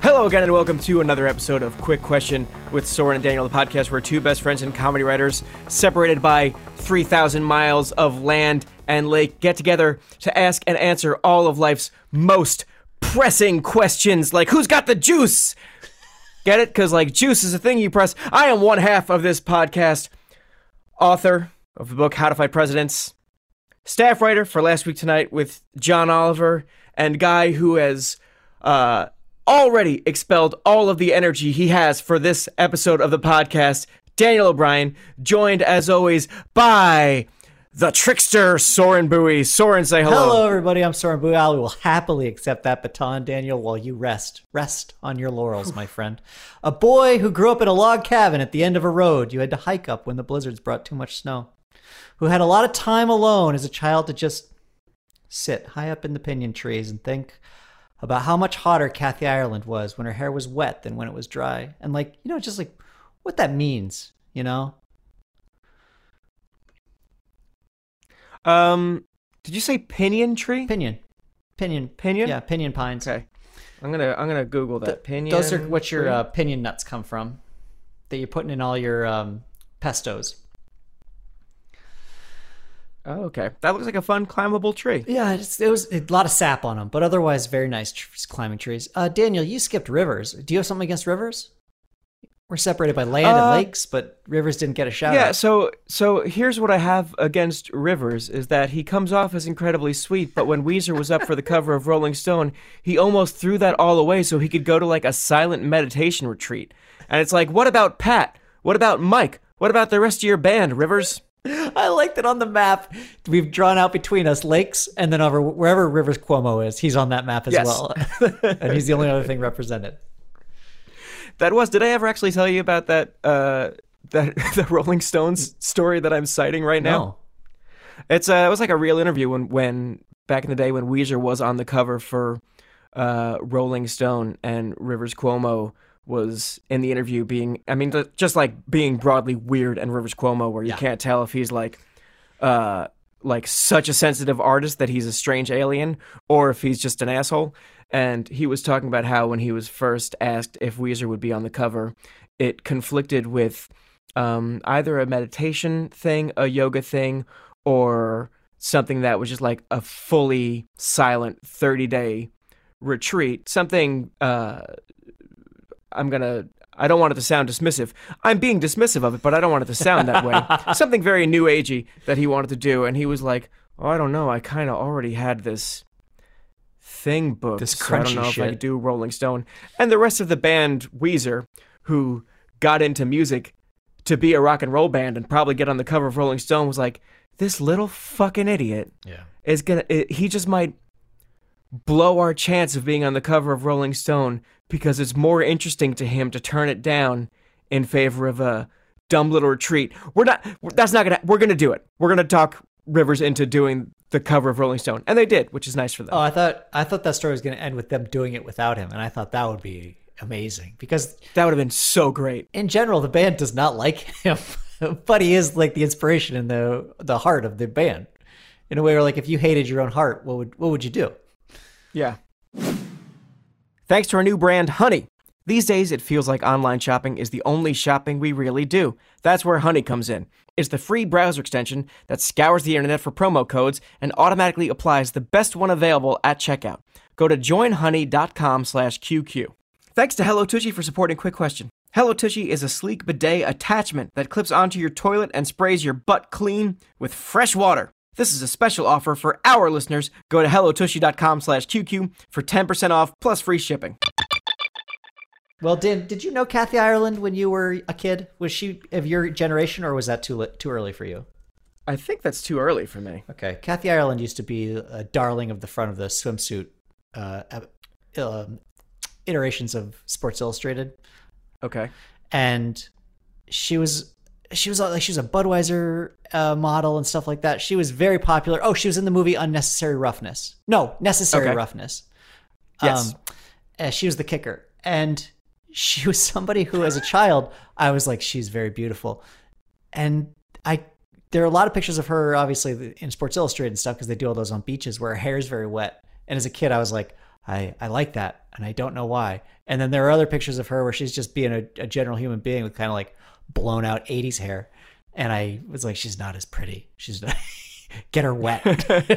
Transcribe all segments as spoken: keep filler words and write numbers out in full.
Hello again and welcome to another episode of Quick Question with Soren and Daniel, the podcast where two best friends and comedy writers separated by three thousand miles of land and lake get together to ask and answer all of life's most pressing questions, like who's got the juice? Get it? Because like juice is a thing you press. I am one half of this podcast, author of the book How to Fight Presidents, staff writer for Last Week Tonight with John Oliver, and guy who has uh, already expelled all of the energy he has for this episode of the podcast, Daniel O'Brien, joined as always by the trickster Soren Bowie. Soren, say hello. Hello, everybody. I'm Soren Bowie. I will happily accept that baton, Daniel, while you rest. Rest on your laurels, my friend. A boy who grew up in a log cabin at the end of a road you had to hike up when the blizzards brought too much snow. Who had a lot of time alone as a child to just sit high up in the pinyon trees and think about how much hotter Kathy Ireland was when her hair was wet than when it was dry. And like, you know, just like what that means, you know? Um, did you say pinyon tree? Pinion. Pinion. Pinion? Yeah, pinion pines. Okay. I'm gonna I'm gonna Google that. The, Pinion. Those are what your tree? uh, pinion nuts come from, that you're putting in all your um, pestos. Oh, okay. That looks like a fun climbable tree. Yeah, it's, it was a lot of sap on them, but otherwise very nice tr- climbing trees. Uh, Daniel, you skipped rivers. Do you have something against rivers? We're separated by land uh, and lakes, but rivers didn't get a shout Yeah, out. so so here's what I have against Rivers is that he comes off as incredibly sweet, but when Weezer was up for the cover of Rolling Stone, he almost threw that all away so he could go to like a silent meditation retreat. And it's like, what about Pat? What about Mike? What about the rest of your band, Rivers? I like that on the map we've drawn out between us lakes, and then over wherever Rivers Cuomo is, he's on that map as Yes. well. And he's the only other thing represented. That was, did I ever actually tell you about that, uh, that the Rolling Stones story that I'm citing right now? No. It's uh, it was like a real interview when, when back in the day when Weezer was on the cover for uh, Rolling Stone and Rivers Cuomo was in the interview being, I mean, just like being broadly weird and Rivers Cuomo, where you Yeah. can't tell if he's like, uh, like such a sensitive artist that he's a strange alien or if he's just an asshole. And he was talking about how when he was first asked if Weezer would be on the cover, it conflicted with um, either a meditation thing, a yoga thing, or something that was just like a fully silent thirty-day retreat. Something, uh, I'm going to, I don't want it to sound dismissive. I'm being dismissive of it, but I don't want it to sound that way. Something very new agey that he wanted to do. And he was like, oh, I don't know. I kind of already had this thing booked. This so I don't crunchy know if I shit. could do Rolling Stone. And the rest of the band, Weezer, who got into music to be a rock and roll band and probably get on the cover of Rolling Stone, was like, this little fucking idiot Yeah. is gonna, it, he just might blow our chance of being on the cover of Rolling Stone because it's more interesting to him to turn it down in favor of a dumb little retreat. We're not, that's not gonna, we're gonna do it. We're gonna talk Rivers into doing the cover of Rolling Stone. And they did, which is nice for them. Oh, I thought I thought that story was going to end with them doing it without him, and I thought that would be amazing because That would have been so great. in general the band does not like him, but he is like the inspiration and the the heart of the band. In a way where like if you hated your own heart, what would what would you do? Yeah. Thanks to our new brand, Honey. These days, it feels like online shopping is the only shopping we really do. That's where Honey comes in. It's the free browser extension that scours the internet for promo codes and automatically applies the best one available at checkout. Go to joinhoney.com slash QQ. Thanks to Hello Tushy for supporting Quick Question. Hello Tushy is a sleek bidet attachment that clips onto your toilet and sprays your butt clean with fresh water. This is a special offer for our listeners. Go to hellotushy.com slash QQ for ten percent off plus free shipping. Well, Dan, did you know Kathy Ireland when you were a kid? Was she of your generation, or was that too li- too early for you? I think that's too early for me. Okay, Kathy Ireland used to be a darling of the front of the swimsuit uh, uh, iterations of Sports Illustrated. Okay. And she was she was like she was a Budweiser uh, model and stuff like that. She was very popular. Oh, she was in the movie Unnecessary Roughness. No, Necessary Okay. Roughness. Yes. Um, uh, she was the kicker, and she was somebody who, as a child, I was like, she's very beautiful. And I, there are a lot of pictures of her, obviously, in Sports Illustrated and stuff, because they do all those on beaches where her hair is very wet. And as a kid, I was like, I, I like that, and I don't know why. And then there are other pictures of her where she's just being a, a general human being with kind of like blown out eighties hair. And I was like, she's not as pretty. She's not, get her wet.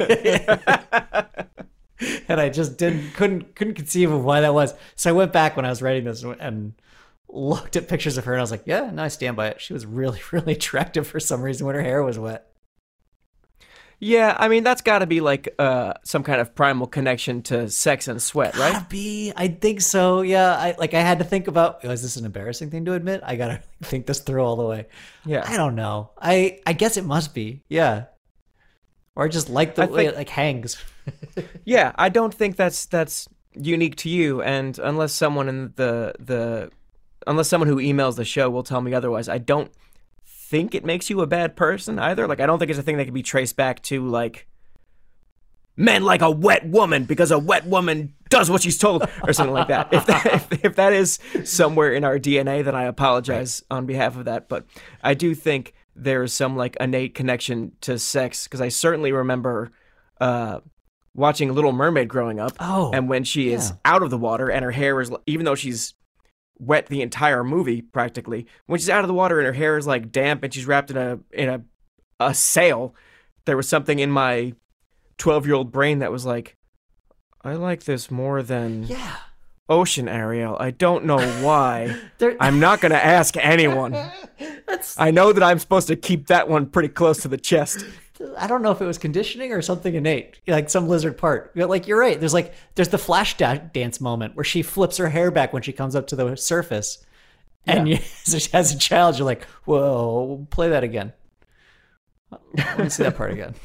And I just didn't, couldn't, couldn't conceive of why that was. So I went back when I was writing this and looked at pictures of her, and I was like, yeah, no, I stand by it. She was really, really attractive for some reason when her hair was wet. Yeah, I mean, that's got to be like uh, some kind of primal connection to sex and sweat, right? Gotta be. I think so. Yeah. I like. I had to think about. Oh, is this an embarrassing thing to admit? I gotta think this through all the way. Yeah. I don't know. I I guess it must be. Yeah. Or I just like the I way think- it like hangs. Yeah, I don't think that's that's unique to you, and unless someone in the the unless someone who emails the show will tell me otherwise, I don't think it makes you a bad person either. Like, I don't think it's a thing that can be traced back to like men like a wet woman because a wet woman does what she's told or something like that. If that if, if that is somewhere in our D N A, then I apologize on behalf of that. But I do think there's some like innate connection to sex, because I certainly remember uh, watching Little Mermaid growing up. Oh, and when she is yeah. out of the water and her hair is, even though she's wet the entire movie practically, when she's out of the water and her hair is like damp and she's wrapped in a in a a sail, there was something in my twelve year old brain that was like, I like this more than Yeah. Ocean Ariel. I don't know why. There- I'm not going to ask anyone. That's. I know that I'm supposed to keep that one pretty close to the chest. I don't know if it was conditioning or something innate, like some lizard part. Like, you're right. There's like there's the flash da- dance moment where she flips her hair back when she comes up to the surface, and Yeah. you, so she has a challenge. You're like, whoa, play that again. Let me see that part again.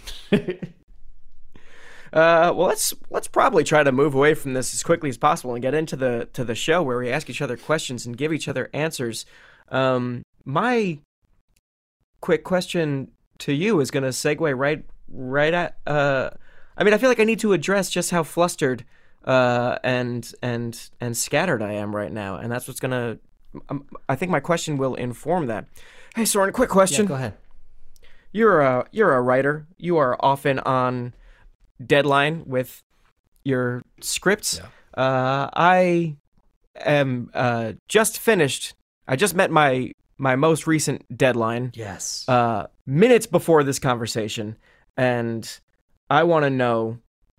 Uh, well, let's let's probably try to move away from this as quickly as possible and get into the to the show where we ask each other questions and give each other answers. Um, my quick question to you is going to segue right right at. Uh, I mean, I feel like I need to address just how flustered uh, and and and scattered I am right now, and that's what's going to. Um, I think my question will inform that. Hey, Soren, quick question. Yeah, go ahead. You're a you're a writer. You are often on deadline with your scripts. Yeah. Uh, I am uh, just finished. I just met my my most recent deadline Yes. uh, minutes before this conversation, and I want to know,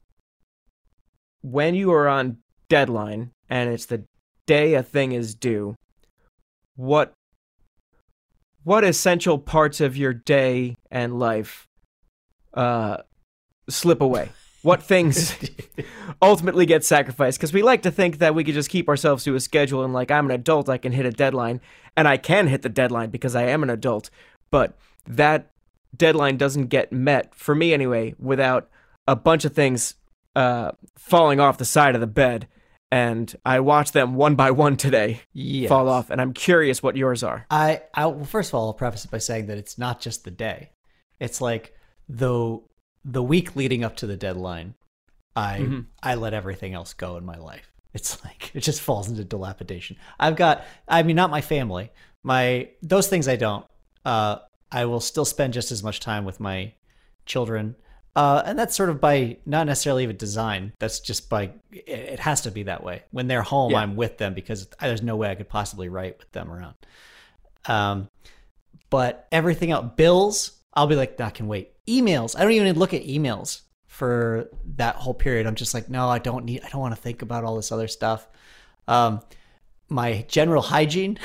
when you are on deadline and it's the day a thing is due, what what essential parts of your day and life uh, slip away? What things ultimately get sacrificed? Because we like to think that we could just keep ourselves to a schedule and, like, I'm an adult, I can hit a deadline, and I can hit the deadline because I am an adult. But that deadline doesn't get met, for me anyway, without a bunch of things uh, falling off the side of the bed. And I watched them one by one today Yes. fall off, and I'm curious what yours are. I, I well, first of all, I'll preface it by saying that it's not just the day. It's like the the week leading up to the deadline, I Mm-hmm. I let everything else go in my life. It's like it just falls into dilapidation. I've got, I mean, not my family, my those things I don't. Uh, I will still spend just as much time with my children. Uh, and that's sort of by not necessarily even design. That's just by, it, it has to be that way. When they're home, Yeah. I'm with them because there's no way I could possibly write with them around. Um, but everything else, bills, I'll be like, that can wait. Emails, I don't even look at emails for that whole period. I'm just like, no, I don't need, I don't want to think about all this other stuff. Um, my general hygiene,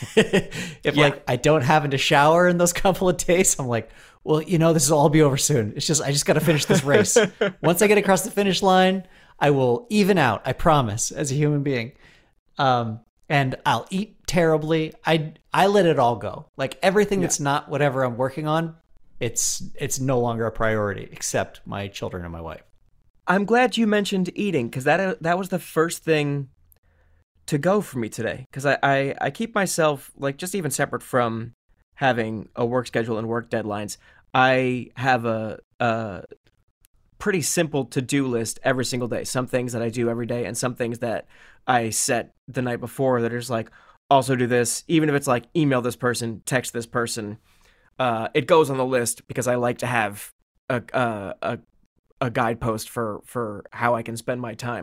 if Yeah. like I don't happen to shower in those couple of days, I'm like, well, you know, this will all be over soon. It's just, I just got to finish this race. Once I get across the finish line, I will even out. I promise, as a human being. Um, and I'll eat terribly. I, I let it all go. Like everything that's not whatever I'm working on, it's, it's no longer a priority except my children and my wife. I'm glad you mentioned eating, because that that was the first thing to go for me today. Because I, I, I keep myself, like, just even separate from having a work schedule and work deadlines, I have a, a pretty simple to-do list every single day. Some things that I do every day and some things that I set the night before that are just like, also do this. Even if it's like, email this person, text this person, uh, it goes on the list because I like to have a, a, a a guidepost for for how I can spend my time.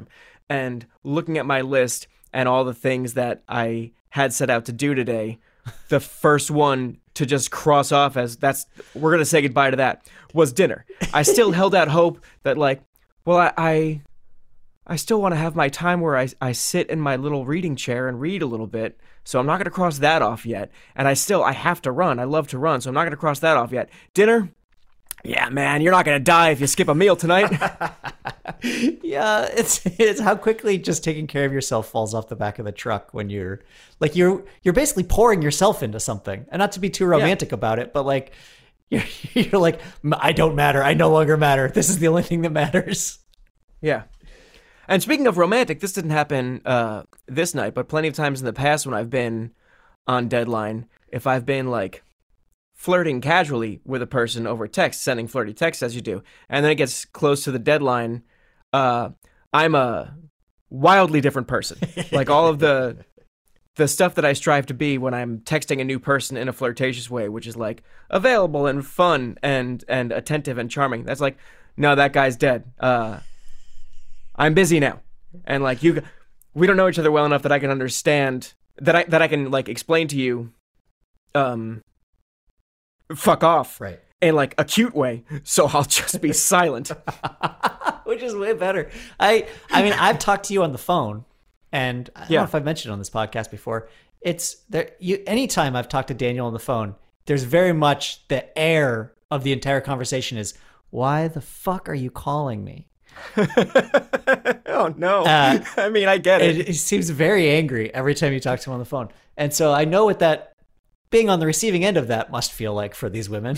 and looking at my list and all the things that I had set out to do today, the first one to just cross off as that's, we're going to say goodbye to that, was dinner. I still held out hope that like, well, I, I, I still want to have my time where I, I sit in my little reading chair and read a little bit. So I'm not going to cross that off yet. And I still, I have to run. I love to run. So I'm not going to cross that off yet. Dinner? Yeah, man, you're not going to die if you skip a meal tonight. Yeah, it's it's how quickly just taking care of yourself falls off the back of the truck when you're like you're you're basically pouring yourself into something. And not to be too romantic yeah. about it, but like you're, you're like, I don't matter. I no longer matter. This is the only thing that matters. Yeah. And speaking of romantic, this didn't happen uh, this night, but plenty of times in the past when I've been on deadline, if I've been like flirting casually with a person over text, sending flirty texts as you do, and then it gets close to the deadline, uh, I'm a wildly different person. Like all of the the stuff that I strive to be when I'm texting a new person in a flirtatious way, which is like available and fun and and attentive and charming. That's like, no, that guy's dead. Uh, I'm busy now, and like you, we don't know each other well enough that I can understand that I that I can like explain to you, um, fuck off, right? In like a cute way. So I'll just be silent, which is way better. I I mean I've talked to you on the phone, and I don't yeah. know if I've mentioned it on this podcast before. It's there. You anytime I've talked to Daniel on the phone, there's very much the air of the entire conversation is, why the fuck are you calling me? Oh no! Uh, I mean, I get it. it. It seems very angry every time you talk to him on the phone, and so I know what that being on the receiving end of that must feel like for these women.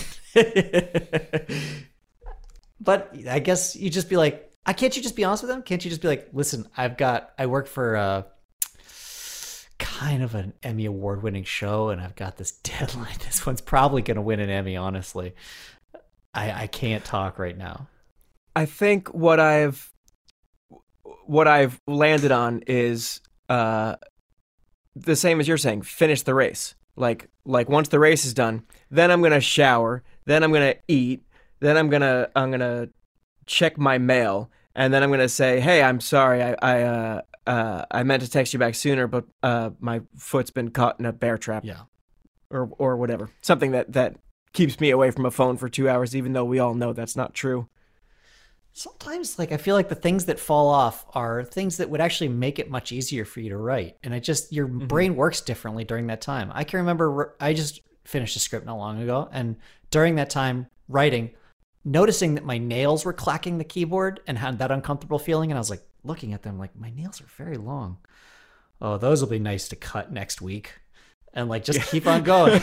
But I guess you just be like, I can't you just be honest with them? Can't you just be like, listen, I've got I work for a kind of an Emmy award winning show, and I've got this deadline. This one's probably going to win an Emmy. Honestly, I I can't talk right now. I think what I've what I've landed on is uh, the same as you're saying. Finish the race. Like like once the race is done, then I'm gonna shower, then I'm gonna eat, then I'm gonna I'm gonna check my mail, and then I'm gonna say, hey, I'm sorry, I I uh, uh, I meant to text you back sooner, but uh, my foot's been caught in a bear trap. Yeah, or or whatever. Something that that keeps me away from a phone for two hours, even though we all know that's not true. Sometimes, like, I feel like the things that fall off are things that would actually make it much easier for you to write. And it just, your mm-hmm. brain works differently during that time. I can remember, I just finished a script not long ago. And during that time writing, noticing that my nails were clacking the keyboard and had that uncomfortable feeling. And I was like, looking at them, like, my nails are very long. Oh, those will be nice to cut next week. And like, just keep on going.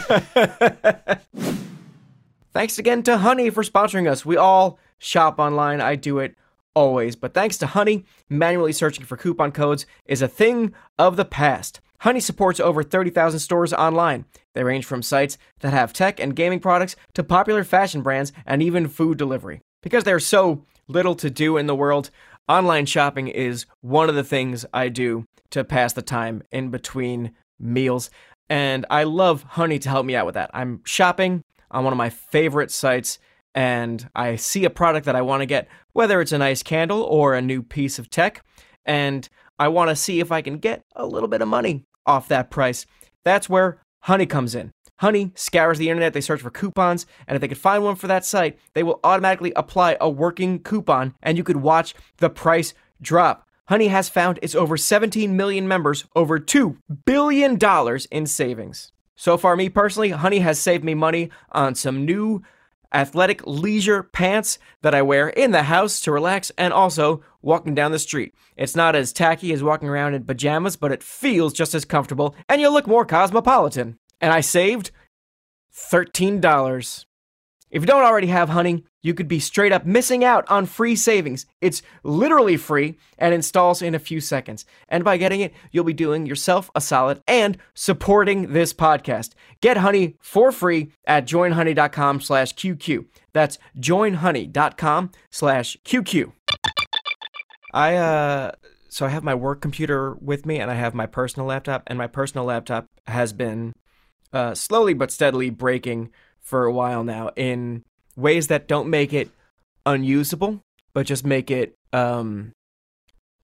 Thanks again to Honey for sponsoring us. We all shop online. I do it always. But thanks to Honey, manually searching for coupon codes is a thing of the past. Honey supports over thirty thousand stores online. They range from sites that have tech and gaming products to popular fashion brands and even food delivery. Because there's so little to do in the world, online shopping is one of the things I do to pass the time in between meals. And I love Honey to help me out with that. I'm shopping on one of my favorite sites, and I see a product that I want to get, whether it's a nice candle or a new piece of tech, and I want to see if I can get a little bit of money off that price. That's where Honey comes in. Honey scours the internet, they search for coupons, and if they can find one for that site, they will automatically apply a working coupon, and you could watch the price drop. Honey has found its over seventeen million members over two billion dollars in savings. So far, me personally, Honey has saved me money on some new athletic leisure pants that I wear in the house to relax and also walking down the street. It's not as tacky as walking around in pajamas, but it feels just as comfortable and you look more cosmopolitan. And I saved thirteen dollars. If you don't already have Honey, you could be straight up missing out on free savings. It's literally free and installs in a few seconds. And by getting it, you'll be doing yourself a solid and supporting this podcast. Get Honey for free at joinhoney.com slash QQ. That's joinhoney.com slash QQ. I, uh, so I have my work computer with me and I have my personal laptop, and my personal laptop has been uh, slowly but steadily breaking for a while now in ways that don't make it unusable, but just make it um,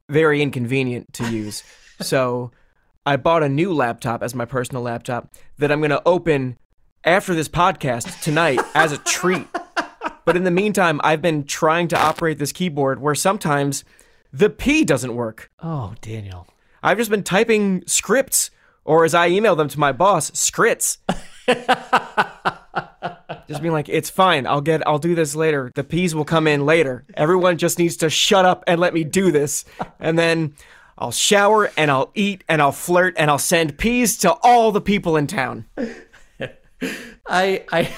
very inconvenient to use. So I bought a new laptop as my personal laptop that I'm going to open after this podcast tonight as a treat. But in the meantime, I've been trying to operate this keyboard where sometimes the P doesn't work. Oh, Daniel. I've just been typing scripts, or as I email them to my boss, scripts. Just being like, it's fine. I'll get, I'll do this later. The P's will come in later. Everyone just needs to shut up and let me do this. And then I'll shower and I'll eat and I'll flirt and I'll send P's to all the people in town. I, I,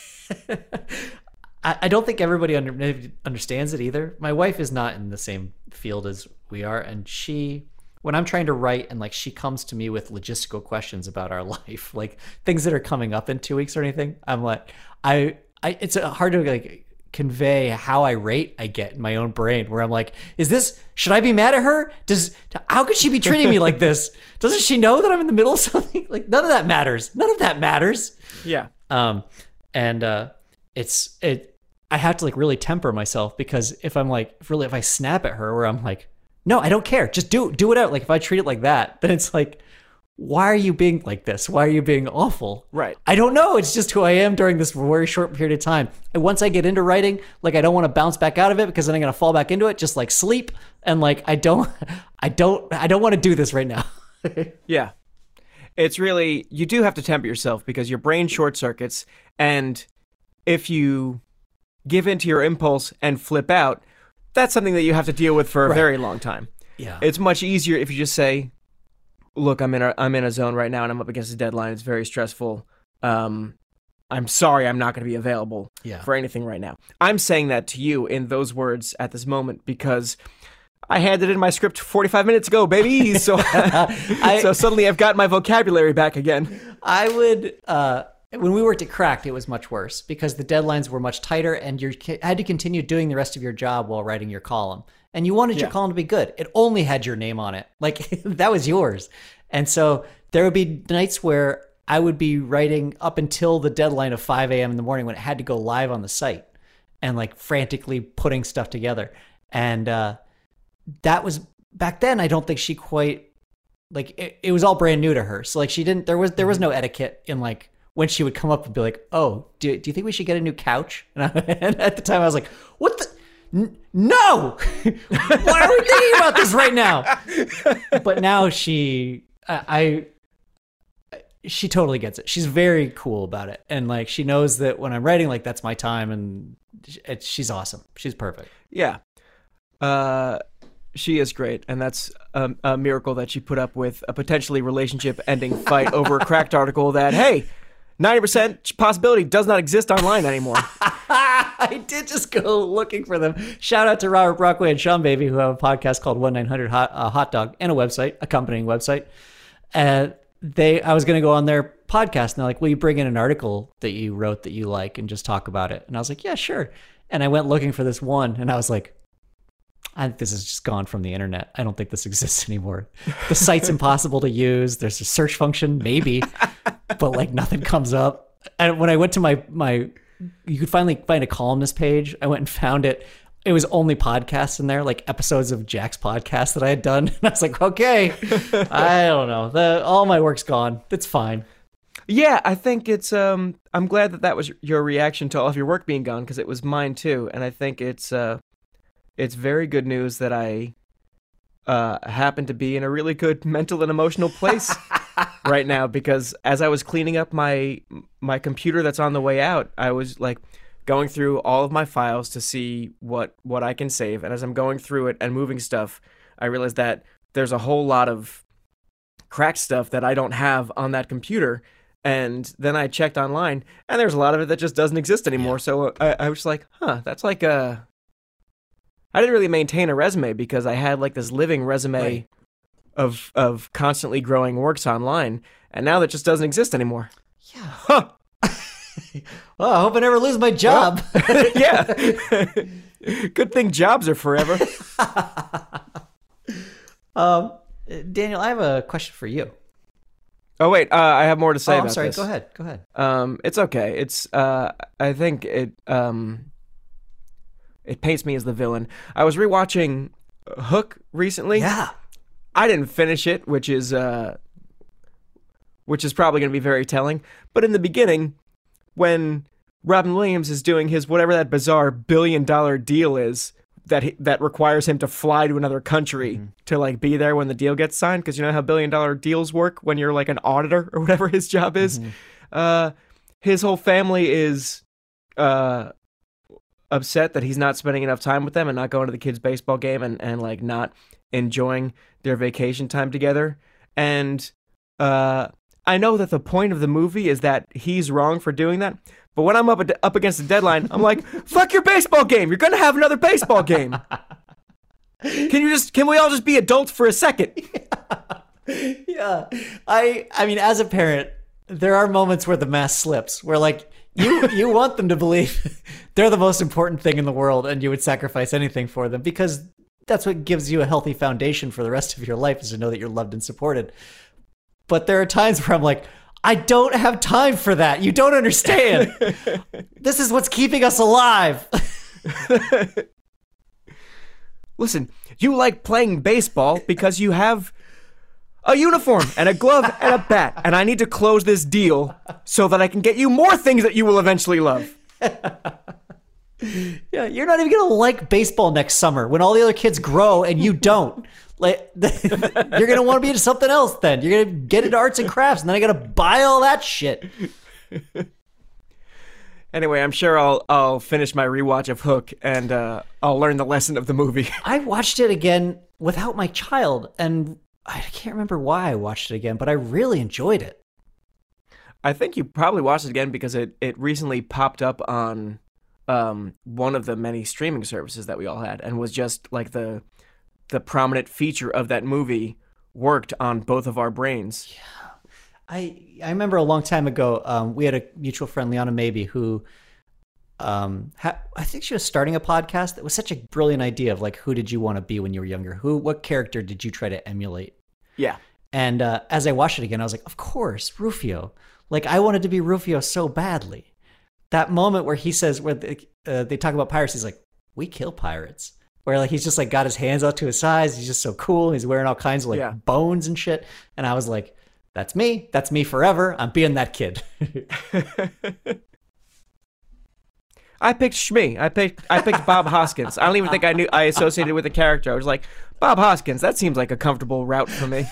I don't think everybody under, understands it either. My wife is not in the same field as we are, and she, when I'm trying to write and like she comes to me with logistical questions about our life, like things that are coming up in two weeks or anything, I'm like, I, I, it's hard to like convey how irate I get in my own brain, where I'm like, is this, should I be mad at her? Does, how could she be treating me like this? Doesn't she know that I'm in the middle of something? Like, none of that matters. None of that matters. Yeah. Um, and, uh, it's, it, I have to like really temper myself, because if I'm like, if really, if I snap at her where I'm like, no, I don't care, just do, do it out. Like if I treat it like that, then it's like, why are you being like this? Why are you being awful? Right. I don't know. It's just who I am during this very short period of time. And once I get into writing, like I don't want to bounce back out of it, because then I'm going to fall back into it, just like sleep. And like, I don't, I don't, I don't want to do this right now. Yeah. It's really, you do have to temper yourself, because your brain short circuits. And if you give into your impulse and flip out, that's something that you have to deal with for a right. very long time. Yeah. It's much easier if you just say, look, I'm in a, I'm in a zone right now and I'm up against a deadline. It's very stressful. Um, I'm sorry, I'm not going to be available yeah. for anything right now. I'm saying that to you in those words at this moment because I handed in my script forty-five minutes ago, baby. So, I, so suddenly I've got my vocabulary back again. I would, uh, when we worked at Cracked, it was much worse because the deadlines were much tighter and you had to continue doing the rest of your job while writing your column. And you wanted yeah. your column to be good. It only had your name on it. Like, that was yours. And so there would be nights where I would be writing up until the deadline of five a.m. in the morning when it had to go live on the site and like frantically putting stuff together. And uh, that was, back then, I don't think she quite, like, it, it was all brand new to her. So like she didn't, there was, there was no etiquette in like, when she would come up and be like, oh, do, do you think we should get a new couch? And, I, and at the time I was like, what the? N- no! Why are we thinking about this right now? But now she, I, I, she totally gets it. She's very cool about it. And like, she knows that when I'm writing, like that's my time, and it, she's awesome. She's perfect. Yeah. Uh, she is great. And that's a, a miracle that she put up with a potentially relationship ending fight over a Cracked article that, hey, ninety percent possibility does not exist online anymore. I did just go looking for them. Shout out to Robert Brockway and Sean Baby, who have a podcast called one nine hundred Hot, uh, Hot Dog, and a website, accompanying website. And they, I was going to go on their podcast, and they're like, will you bring in an article that you wrote that you like and just talk about it? And I was like, yeah, sure. And I went looking for this one, and I was like, I think this is just gone from the internet. I don't think this exists anymore. The site's impossible to use. There's a search function, maybe, but like nothing comes up. And when I went to my, my, you could finally find a columnist page. I went and found it. It was only podcasts in there, like episodes of Jack's podcast that I had done. And I was like, okay, I don't know. The, all my work's gone. It's fine. Yeah, I think it's, um, I'm glad that that was your reaction to all of your work being gone, because it was mine too. And I think it's, uh, it's very good news that I uh, happen to be in a really good mental and emotional place right now, because as I was cleaning up my my computer that's on the way out, I was like going through all of my files to see what, what I can save. And as I'm going through it and moving stuff, I realized that there's a whole lot of Cracked stuff that I don't have on that computer. And then I checked online, and there's a lot of it that just doesn't exist anymore. Yeah. So I, I was like, huh, that's like a... I didn't really maintain a resume because I had like this living resume right. of of constantly growing works online, and now that just doesn't exist anymore. Yeah. Huh. Well, I hope I never lose my job. Well, yeah. Good thing jobs are forever. um, Daniel, I have a question for you. Oh wait, uh, I have more to say oh, about I'm sorry. this. Go ahead. Go ahead. Um, it's okay. It's uh, I think it um. It paints me as the villain. I was rewatching Hook recently. Yeah. I didn't finish it, which is uh, which is probably going to be very telling. But in the beginning, when Robin Williams is doing his whatever that bizarre billion dollar deal is that he, that requires him to fly to another country mm-hmm. to like be there when the deal gets signed, because you know how billion dollar deals work when you're like an auditor or whatever his job is. Mm-hmm. Uh, his whole family is uh, upset that he's not spending enough time with them and not going to the kids' baseball game and, and like not enjoying their vacation time together. And uh, I know that the point of the movie is that he's wrong for doing that. But when I'm up up against the deadline, I'm like, fuck your baseball game. You're going to have another baseball game. Can you just, can we all just be adults for a second? Yeah. yeah. I, I mean, as a parent, there are moments where the mask slips, where like you, you want them to believe they're the most important thing in the world and you would sacrifice anything for them, because that's what gives you a healthy foundation for the rest of your life, is to know that you're loved and supported. But there are times where I'm like, I don't have time for that. You don't understand. This is what's keeping us alive. Listen, you like playing baseball because you have a uniform and a glove and a bat, and I need to close this deal so that I can get you more things that you will eventually love. Yeah, you're not even going to like baseball next summer when all the other kids grow and you don't. Like, you're going to want to be into something else then. You're going to get into arts and crafts, and then I got to buy all that shit. Anyway, I'm sure I'll I'll finish my rewatch of Hook, and uh, I'll learn the lesson of the movie. I watched it again without my child, and I can't remember why I watched it again, but I really enjoyed it. I think you probably watched it again because it, it recently popped up on um, one of the many streaming services that we all had, and was just like the... the prominent feature of that movie worked on both of our brains. Yeah. I I remember a long time ago, um, we had a mutual friend, Liana Maybe, who um, ha- I think she was starting a podcast that was such a brilliant idea of like, who did you want to be when you were younger? Who, what character did you try to emulate? Yeah. And uh, as I watched it again, I was like, of course, Rufio. Like, I wanted to be Rufio so badly. That moment where he says, where they, uh, they talk about pirates, he's like, we kill pirates. Where like he's just like got his hands out to his sides. He's just so cool. He's wearing all kinds of like yeah. bones and shit. And I was like, that's me. That's me forever. I'm being that kid. I picked Shmi. I picked I picked Bob Hoskins. I don't even think I knew I associated with the character. I was like, Bob Hoskins, that seems like a comfortable route for me.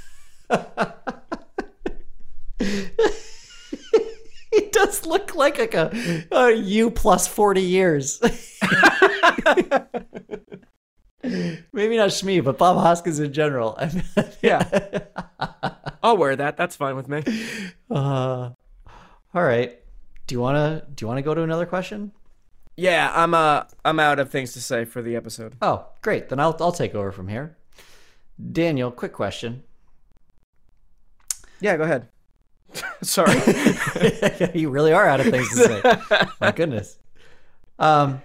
He does look like, like a, a you plus forty years. Maybe not Shmi, but Bob Hoskins in general. Yeah. I'll wear that. That's fine with me. Uh, all right. Do you want to do you want to go to another question? Yeah, I'm uh I'm out of things to say for the episode. Oh, great. Then I'll I'll take over from here. Daniel, quick question. Yeah, go ahead. Sorry. You really are out of things to say. My goodness. Um,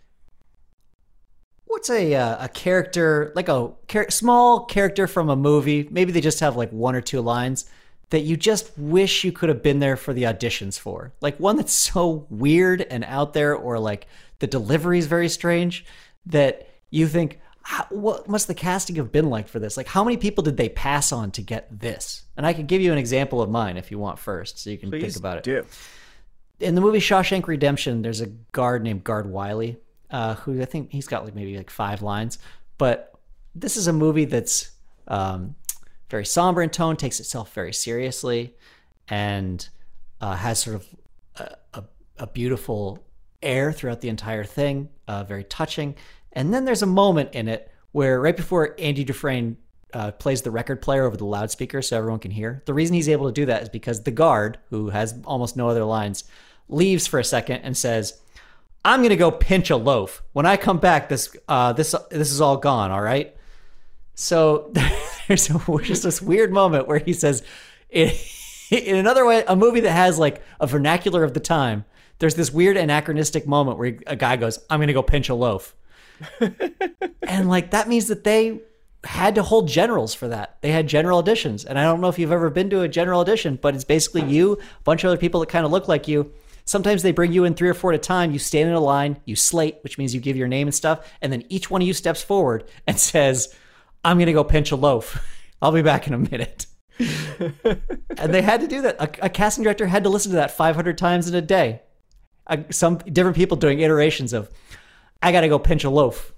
what's a uh, a character, like a char- small character from a movie, maybe they just have like one or two lines, that you just wish you could have been there for the auditions for? Like one that's so weird and out there, or like the delivery is very strange, that you think, what must the casting have been like for this? Like, how many people did they pass on to get this? And I could give you an example of mine if you want first, so you can Please think about it. Do. In the movie Shawshank Redemption, there's a guard named Guard Wiley, uh, who I think he's got like maybe like five lines. But this is a movie that's um, very somber in tone, takes itself very seriously, and uh, has sort of a, a, a beautiful air throughout the entire thing, uh, very touching. And then there's a moment in it where right before Andy Dufresne uh, plays the record player over the loudspeaker so everyone can hear, the reason he's able to do that is because the guard, who has almost no other lines, leaves for a second and says, I'm going to go pinch a loaf. When I come back, this uh, this this is all gone, all right? So there's a, just this weird moment where he says, in, in another way, a movie that has like a vernacular of the time, there's this weird anachronistic moment where a guy goes, I'm going to go pinch a loaf. And like that means that they had to hold generals for that. They had general auditions. And I don't know if you've ever been to a general audition, but it's basically you, a bunch of other people that kind of look like you, Sometimes they bring you in three or four at a time. You stand in a line, you slate, which means you give your name and stuff. And then each one of you steps forward and says, I'm going to go pinch a loaf. I'll be back in a minute. And they had to do that. A, a casting director had to listen to that five hundred times in a day. Uh, some different people doing iterations of, I got to go pinch a loaf.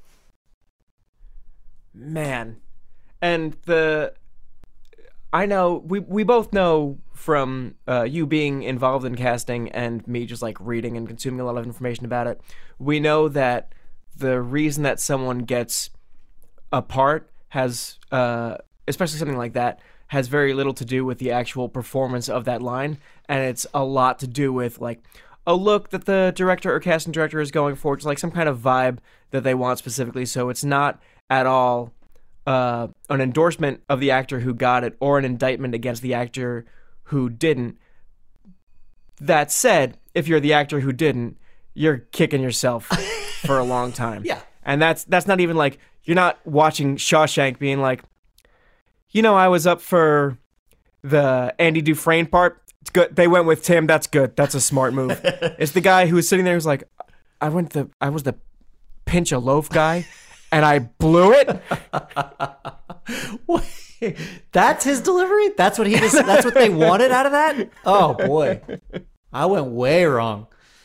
Man. And the, I know, we, we both know from uh, you being involved in casting and me just like reading and consuming a lot of information about it, we know that the reason that someone gets a part has, uh, especially something like that, has very little to do with the actual performance of that line, and it's a lot to do with like a look that the director or casting director is going for, just like some kind of vibe that they want specifically. So it's not at all uh, an endorsement of the actor who got it or an indictment against the actor who didn't. That said, if you're the actor who didn't, you're kicking yourself for a long time. Yeah. And that's that's not even like, you're not watching Shawshank being like, you know, I was up for the Andy Dufresne part. It's good. They went with Tim. That's good. That's a smart move. It's the guy who was sitting there who's like, I went the I was the pinch a loaf guy, and I blew it. Wait, that's his delivery? That's what he just, that's what they wanted out of that? Oh boy. I went way wrong.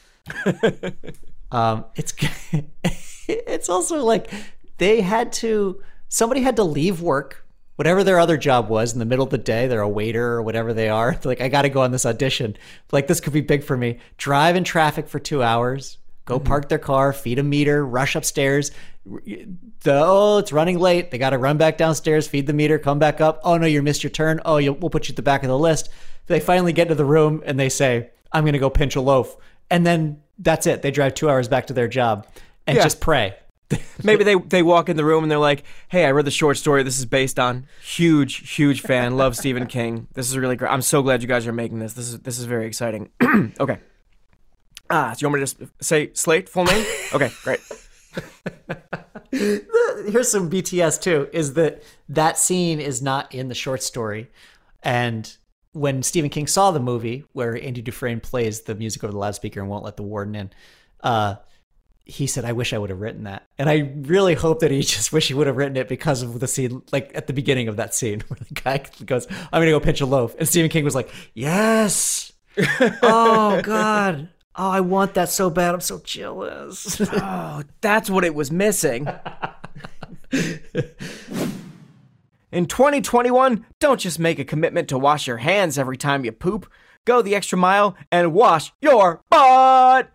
Um, it's it's also like they had to somebody had to leave work, whatever their other job was, in the middle of the day. They're a waiter or whatever they are. They're like, I got to go on this audition. Like, this could be big for me. Drive in traffic for two hours, go mm-hmm. park their car, feed a meter, rush upstairs. The, oh, it's running late. They got to run back downstairs, feed the meter, come back up. Oh no, you missed your turn. Oh, you'll, we'll put you at the back of the list. They finally get to the room and they say, I'm going to go pinch a loaf. And then that's it. They drive two hours back to their job and yeah. just pray. Maybe they, they walk in the room and they're like, hey, I read the short story this is based on. Huge, huge fan. Love Stephen King. This is really great. I'm so glad you guys are making this. This is this is very exciting. Okay. Ah, so you want me to just say Slate, full name? Okay, great. Here's some B T S too, is that that scene is not in the short story. And when Stephen King saw the movie where Andy Dufresne plays the music over the loudspeaker and won't let the warden in, uh, he said, I wish I would have written that. And I really hope that he just wish he would have written it because of the scene, like at the beginning of that scene where the guy goes, I'm going to go pinch a loaf. And Stephen King was like, yes. Oh, God. Oh, I want that so bad. I'm so jealous. Oh, that's what it was missing. In twenty twenty-one, don't just make a commitment to wash your hands every time you poop. Go the extra mile and wash your butt.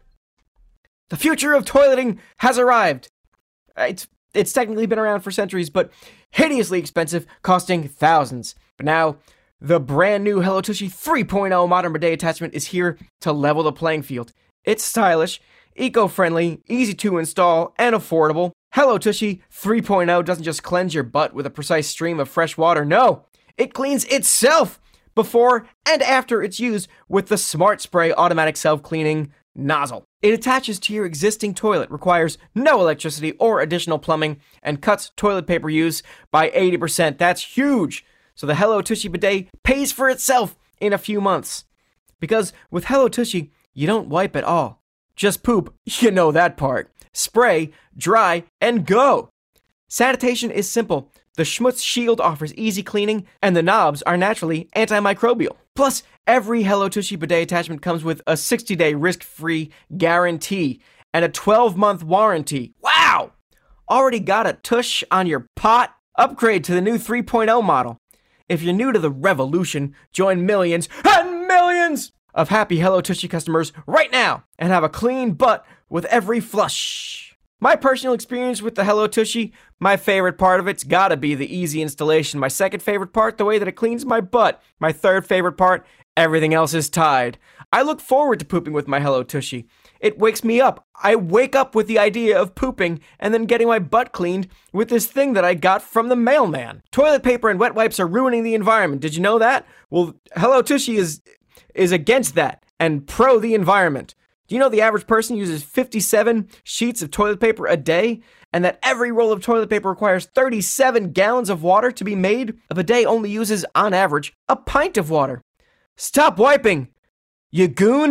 The future of toileting has arrived. It's, it's technically been around for centuries, but hideously expensive, costing thousands. But now, the brand new Hello Tushy three point oh modern bidet attachment is here to level the playing field. It's stylish, eco-friendly, easy to install, and affordable. Hello Tushy three point oh doesn't just cleanse your butt with a precise stream of fresh water. No, it cleans itself before and after it's used with the Smart Spray automatic self-cleaning nozzle. It attaches to your existing toilet, requires no electricity or additional plumbing, and cuts toilet paper use by eighty percent. That's huge. So the Hello Tushy bidet pays for itself in a few months. Because with Hello Tushy, you don't wipe at all. Just poop, you know that part. Spray, dry, and go. Sanitation is simple. The Schmutz Shield offers easy cleaning, and the knobs are naturally antimicrobial. Plus, every Hello Tushy bidet attachment comes with a sixty-day risk-free guarantee and a twelve-month warranty. Wow! Already got a tush on your pot? Upgrade to the new three point oh model. If you're new to the revolution, join millions and millions of happy Hello Tushy customers right now and have a clean butt with every flush. My personal experience with the Hello Tushy, my favorite part of it's gotta be the easy installation. My second favorite part, the way that it cleans my butt. My third favorite part, everything else is tied. I look forward to pooping with my Hello Tushy. It wakes me up. I wake up with the idea of pooping and then getting my butt cleaned with this thing that I got from the mailman. Toilet paper and wet wipes are ruining the environment. Did you know that? Well, Hello Tushy is is against that and pro the environment. Do you know the average person uses fifty-seven sheets of toilet paper a day, and that every roll of toilet paper requires thirty-seven gallons of water to be made? A bidet only uses, on average, a pint of water. Stop wiping, you goon!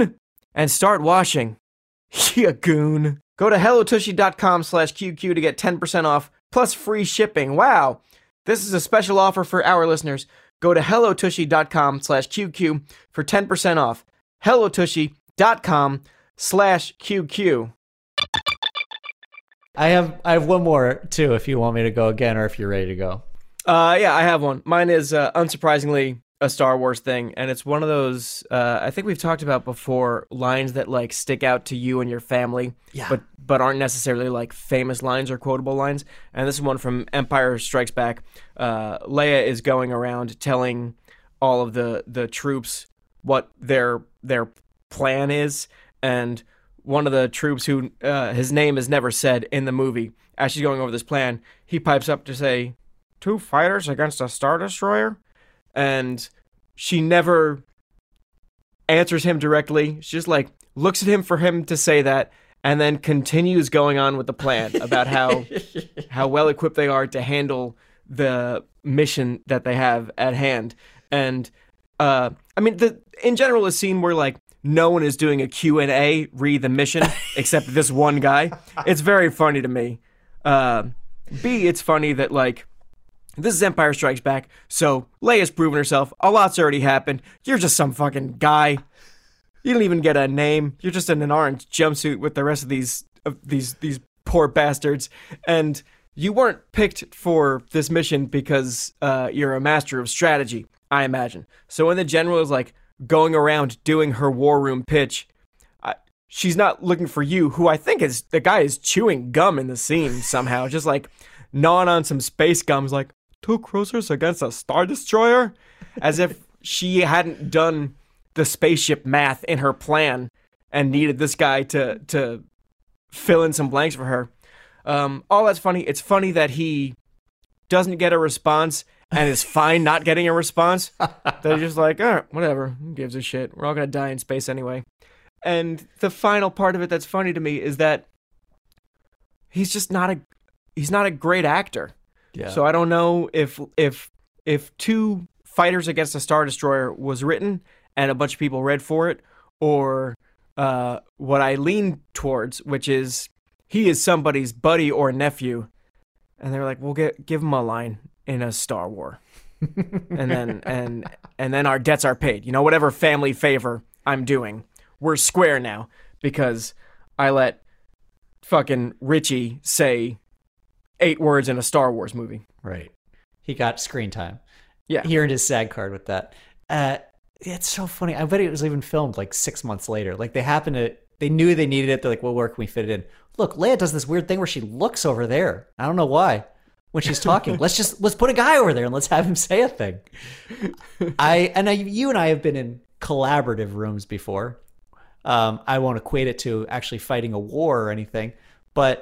and start washing. Ya goon. Go to hellotushy.com slash QQ to get ten percent off plus free shipping. Wow. This is a special offer for our listeners. Go to hellotushy.com slash QQ for ten percent off. hellotushy.com slash QQ. I have I have one more too if you want me to go again or if you're ready to go. Uh, yeah, I have one. Mine is uh, unsurprisingly a Star Wars thing, and it's one of those uh, I think we've talked about before, lines that like stick out to you and your family, Yeah. but but aren't necessarily like famous lines or quotable lines. And this is one from Empire Strikes Back. Uh, Leia is going around telling all of the the troops what their their plan is, and one of the troops who uh, his name is never said in the movie, as she's going over this plan, he pipes up to say, "Two fighters against a Star Destroyer?" And she never answers him directly. She just like looks at him for him to say that, and then continues going on with the plan about how how well equipped they are to handle the mission that they have at hand. And uh, I mean, the in general, a scene where like no one is doing a Q and A, read the mission, except this one guy. It's very funny to me. Uh, B, it's funny that like, this is Empire Strikes Back, so Leia's proven herself. A lot's already happened. You're just some fucking guy. You don't even get a name. You're just in an orange jumpsuit with the rest of these of these these poor bastards. And you weren't picked for this mission because uh, you're a master of strategy, I imagine. So when the general is like going around doing her war room pitch, uh, she's not looking for you, who I think is the guy is chewing gum in the scene somehow, just like gnawing on some space gums, like, two cruisers against a Star Destroyer? As if she hadn't done the spaceship math in her plan and needed this guy to to fill in some blanks for her. Um, all that's funny. It's funny that he doesn't get a response and is fine not getting a response. They're just like, all right, whatever. Who gives a shit? We're all going to die in space anyway. And the final part of it that's funny to me is that he's just not a he's not a great actor. Yeah. So I don't know if if if Two Fighters Against a Star Destroyer was written and a bunch of people read for it, or uh, what I lean towards, which is he is somebody's buddy or nephew, and they're like, we'll get give him a line in a Star War, and then and and then our debts are paid. You know, whatever family favor I'm doing, we're square now because I let fucking Richie say eight words in a Star Wars movie. Right. He got screen time. Yeah. He earned his SAG card with that. Uh, it's so funny. I bet it was even filmed like six months later. Like they happened to, they knew they needed it. They're like, well, where can we fit it in? Look, Leia does this weird thing where she looks over there. I don't know why. When she's talking, let's just, let's put a guy over there and let's have him say a thing. I, and I, you and I have been in collaborative rooms before. Um, I won't equate it to actually fighting a war or anything, but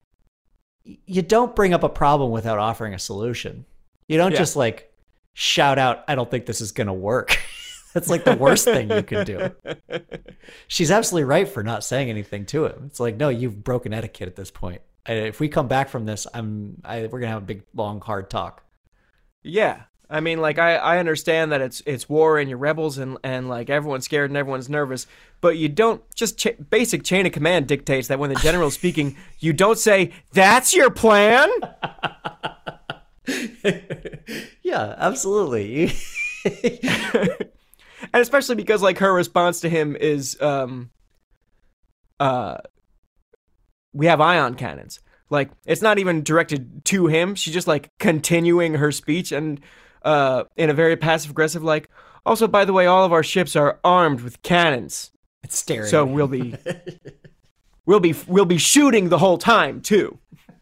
you don't bring up a problem without offering a solution. You don't yeah. just like shout out, I don't think this is going to work. That's like the worst thing you can do. She's absolutely right for not saying anything to him. It's like, no, you've broken etiquette at this point. If we come back from this, I'm, I, we're going to have a big, long, hard talk. Yeah. I mean, like, I, I understand that it's it's war and you're rebels and, and, like, everyone's scared and everyone's nervous, but you don't, just ch- basic chain of command dictates that when the general's speaking, you don't say, that's your plan? Yeah, absolutely. And especially because, like, her response to him is, um, uh, we have ion cannons. Like, it's not even directed to him. She's just, like, continuing her speech and... Uh, in a very passive-aggressive, like, also, by the way, all of our ships are armed with cannons. It's staring. So we'll be, we'll be, we'll be shooting the whole time too.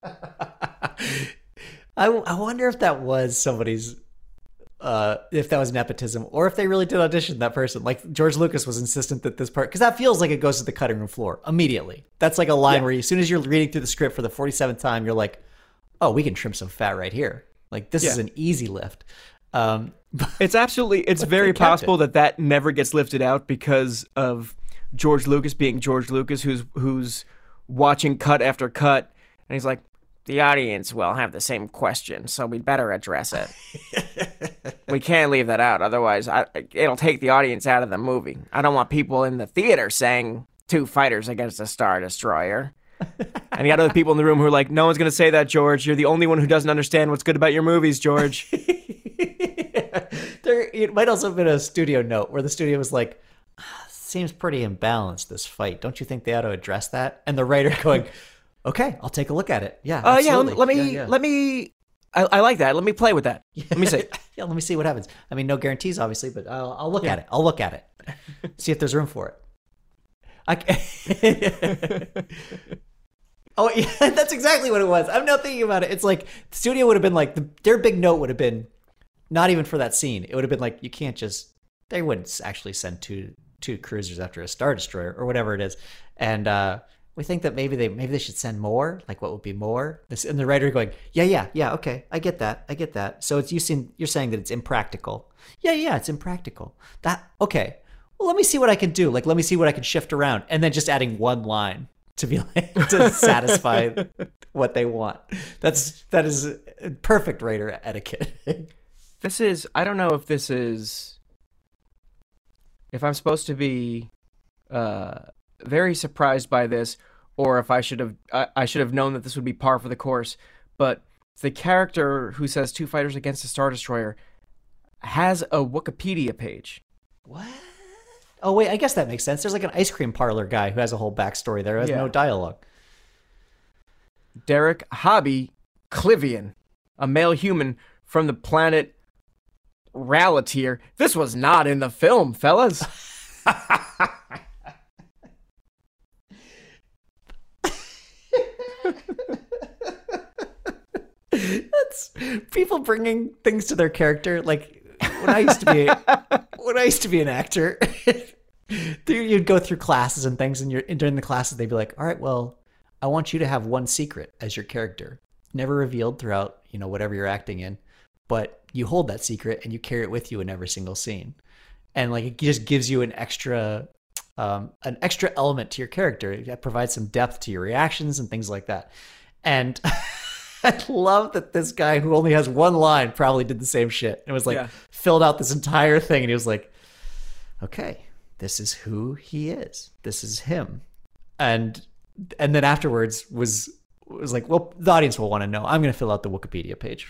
I, I wonder if that was somebody's, uh, if that was nepotism, or if they really did audition that person. Like George Lucas was insistent that this part, because that feels like it goes to the cutting room floor immediately. That's like a line yeah. where you, as soon as you're reading through the script for the forty-seventh time, you're like, oh, we can trim some fat right here. Like this yeah. is an easy lift. Um, it's absolutely, it's very possible it. that that never gets lifted out because of George Lucas being George Lucas, who's who's watching cut after cut, and he's like, the audience will have the same question, so we'd better address it. We can't leave that out. Otherwise, I, it'll take the audience out of the movie. I don't want people in the theater saying two fighters against a Star Destroyer. And you got other people in the room who are like, no one's going to say that, George. You're the only one who doesn't understand what's good about your movies, George. There, it might also have been a studio note where the studio was like, seems pretty imbalanced, this fight. Don't you think they ought to address that? And the writer going, okay, I'll take a look at it. Yeah, Oh, uh, yeah, let me, let me, yeah, yeah. let me I, I like that. Let me play with that. Let me see. Yeah, let me see what happens. I mean, no guarantees, obviously, but I'll, I'll look Yeah. at it. I'll look at it. See if there's room for it. I Oh, yeah, that's exactly what it was. I'm now thinking about it. It's like the studio would have been like, the, their big note would have been not even for that scene. It would have been like, you can't just, they wouldn't actually send two two cruisers after a Star Destroyer or whatever it is. And uh, we think that maybe they maybe they should send more. Like, what would be more? This, and the writer going, yeah, yeah, yeah, okay, I get that, I get that. So it's you seem you're saying that it's impractical. Yeah, yeah, it's impractical. That okay. Well, let me see what I can do. Like, let me see what I can shift around, and then just adding one line to be like to satisfy what they want. That's that is perfect writer etiquette. This is, I don't know if this is, if I'm supposed to be uh, very surprised by this, or if I should have, I, I should have known that this would be par for the course. But the character who says two fighters against a Star Destroyer has a Wikipedia page. What? Oh, wait, I guess that makes sense. There's like an ice cream parlor guy who has a whole backstory there. Who has Yeah. no dialogue. Derek Hobby Clivian, a male human from the planet Ralatier. This was not in the film, fellas. That's people bringing things to their character. Like when I used to be, when I used to be an actor, you'd go through classes and things, and you're and during the classes they'd be like, "All right, well, I want you to have one secret as your character, never revealed throughout, you know, whatever you're acting in, but you hold that secret and you carry it with you in every single scene, and like it just gives you an extra." Um, an extra element to your character. It provides some depth to your reactions and things like that. And I love that this guy who only has one line probably did the same shit. It was like Yeah. filled out this entire thing, and he was like, "Okay, this is who he is. This is him." And and then afterwards was was like, "Well, the audience will want to know. I'm going to fill out the Wikipedia page."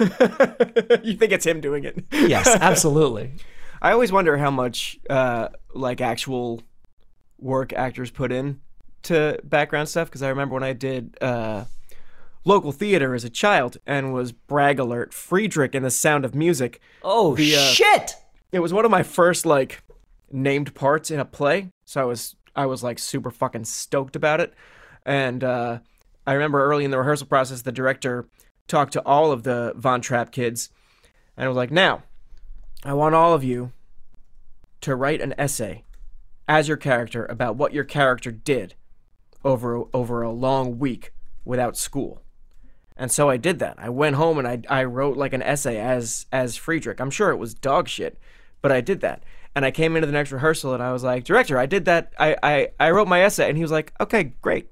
You think it's him doing it? Yes, absolutely. I always wonder how much uh, like actual work actors put in to background stuff, because I remember when I did uh, local theater as a child and was brag alert Friedrich in The Sound of Music. Oh The, uh, shit! It was one of my first like named parts in a play, so I was I was like super fucking stoked about it. And uh, I remember early in the rehearsal process, the director talked to all of the Von Trapp kids, and I was like, "Now, I want all of you to write an essay as your character about what your character did over over a long week without school." And so I did that. I went home and I I wrote like an essay as as Friedrich. I'm sure it was dog shit, but I did that. And I came into the next rehearsal and I was like, "Director, I did that. I I, I wrote my essay." And he was like, "Okay, great."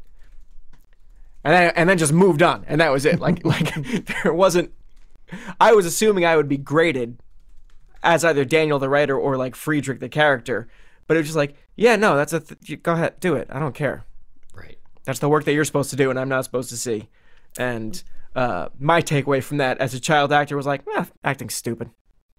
And then and then just moved on, and that was it. Like like there wasn't. I was assuming I would be graded as either Daniel the writer or like Friedrich the character, but it was just like, yeah, no, that's a th- you, go ahead, do it. I don't care. Right. That's the work that you're supposed to do, and I'm not supposed to see. And uh, my takeaway from that as a child actor was like, eh, acting's stupid.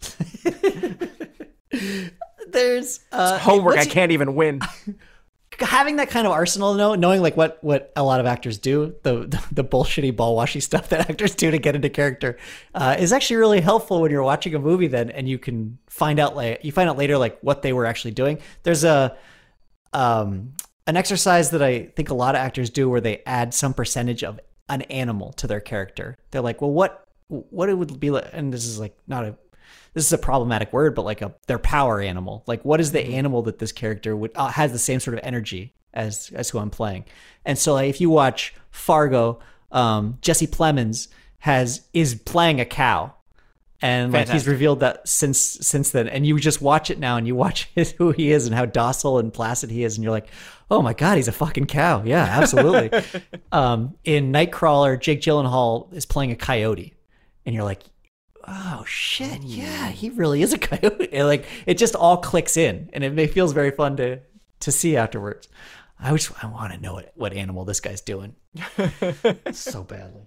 There's uh, Homework I once you- can't even win. having that kind of arsenal, know, knowing like what, what a lot of actors do, the, the the bullshitty ball washy stuff that actors do to get into character, uh, is actually really helpful when you're watching a movie then, and you can find out like you find out later like what they were actually doing. There's a um an exercise that I think a lot of actors do where they add some percentage of an animal to their character. They're like, well, what what it would be like, and this is like not a this is a problematic word, but like a their power animal. Like, what is the animal that this character would uh, has the same sort of energy as as who I'm playing? And so, like, if you watch Fargo, um, Jesse Plemons has is playing a cow, and like he's Fantastic. revealed that since since then. And you just watch it now, and you watch his, who he is and how docile and placid he is, and you're like, oh my god, he's a fucking cow. Yeah, absolutely. um, in Nightcrawler, Jake Gyllenhaal is playing a coyote, and you're like, oh shit, yeah, he really is a coyote. And, like, it just all clicks in, and it may, feels very fun to to see afterwards. I wish I want to know what, what animal this guy's doing so badly.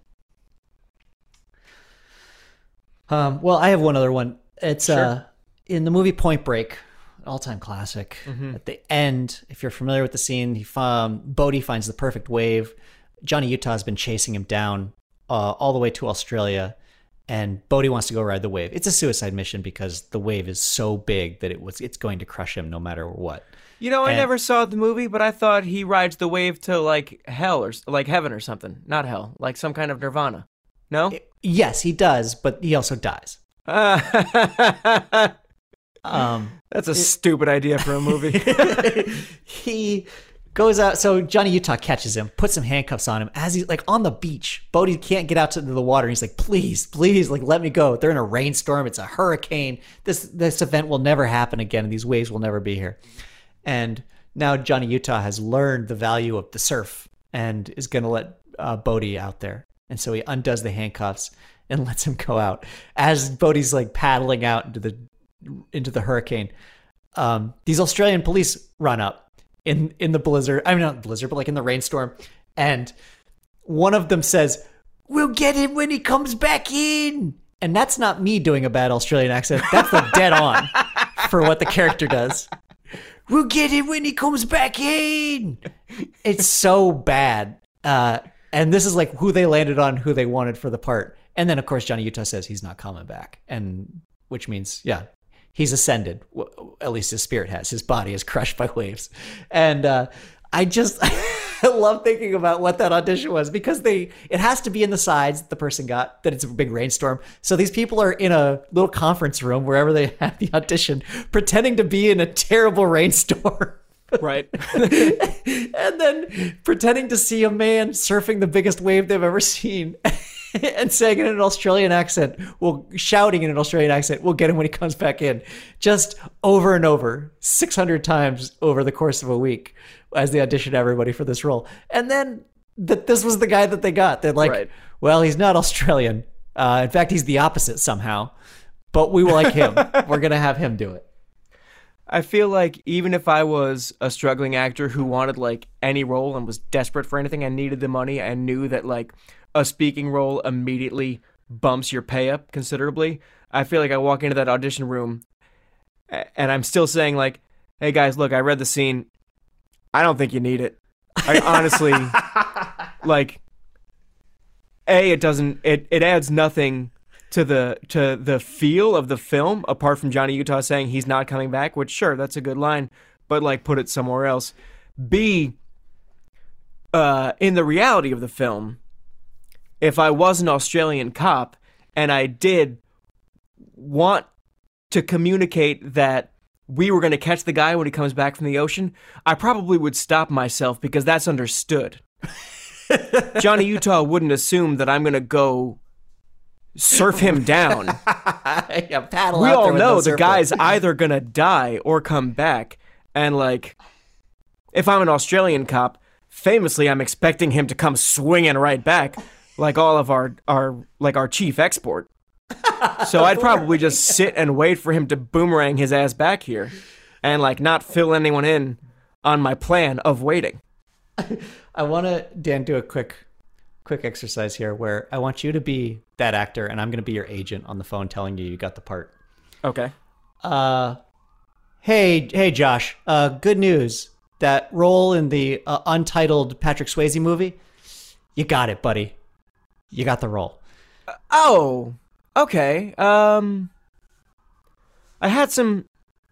Um, well, I have one other one. It's sure. uh, in the movie Point Break, an all-time classic. Mm-hmm. At the end, if you're familiar with the scene, he um, Bodhi finds the perfect wave. Johnny Utah has been chasing him down uh, all the way to Australia, and Bodhi wants to go ride the wave. It's a suicide mission because the wave is so big that it was it's going to crush him no matter what. You know, I and, never saw the movie, but I thought he rides the wave to, like, hell or, like, heaven or something. Not hell. Like some kind of nirvana. No? Yes, he does, but he also dies. Uh, um, That's a it, stupid idea for a movie. He goes out, so Johnny Utah catches him, puts some handcuffs on him as he's, like, on the beach. Bodhi can't get out to the water, and he's like, please, please, like, let me go. They're in a rainstorm. It's a hurricane. This, this event will never happen again, and these waves will never be here. And now Johnny Utah has learned the value of the surf and is going to let uh, Bodhi out there. And so he undoes the handcuffs and lets him go out. As Bodhi's like paddling out into the into the hurricane, um, these Australian police run up in, in the blizzard. I mean, not blizzard, but like in the rainstorm. And one of them says, "We'll get him when he comes back in." And that's not me doing a bad Australian accent. That's like dead on for what the character does. "We'll get him when he comes back in." It's so bad. Uh, and this is like who they landed on, who they wanted for the part. And then, of course, Johnny Utah says he's not coming back. And which means, yeah, he's ascended. At least his spirit has. His body is crushed by waves. And uh, I just I love thinking about what that audition was, because they it has to be in the sides that the person got, that it's a big rainstorm. So these people are in a little conference room wherever they have the audition, pretending to be in a terrible rainstorm. Right. And then pretending to see a man surfing the biggest wave they've ever seen and saying in an Australian accent, well, shouting in an Australian accent, "We'll get him when he comes back in." Just over and over, six hundred times over the course of a week as they auditioned everybody for this role. And then that this was the guy that they got. They're like, right. Well, he's not Australian. Uh, in fact, he's the opposite somehow. But we like him. We're going to have him do it. I feel like even if I was a struggling actor who wanted like any role and was desperate for anything and needed the money and knew that like a speaking role immediately bumps your pay up considerably, I feel like I walk into that audition room and I'm still saying like, "Hey guys, look, I read the scene. I don't think you need it. I honestly, like, A, it doesn't, it, it adds nothing to the to the feel of the film, apart from Johnny Utah saying he's not coming back, which sure, that's a good line, but like put it somewhere else. B, uh, in the reality of the film, if I was an Australian cop and I did want to communicate that we were going to catch the guy when he comes back from the ocean, I probably would stop myself because that's understood. Johnny Utah wouldn't assume that I'm going to go surf him down. Yeah, paddle we out all there with know no the surfboard. guy's either gonna die or come back, and like, if I'm an Australian cop, famously I'm expecting him to come swinging right back, like all of our our like our chief export. So I'd probably just sit and wait for him to boomerang his ass back here, and like not fill anyone in on my plan of waiting. I want to, Dan, do a quick quick exercise here where I want you to be that actor and I'm going to be your agent on the phone telling you you got the part. Okay. Uh, hey, hey, Josh. Uh, good news. That role in the uh, untitled Patrick Swayze movie, you got it, buddy. You got the role. Uh, oh, okay. Um, I had some.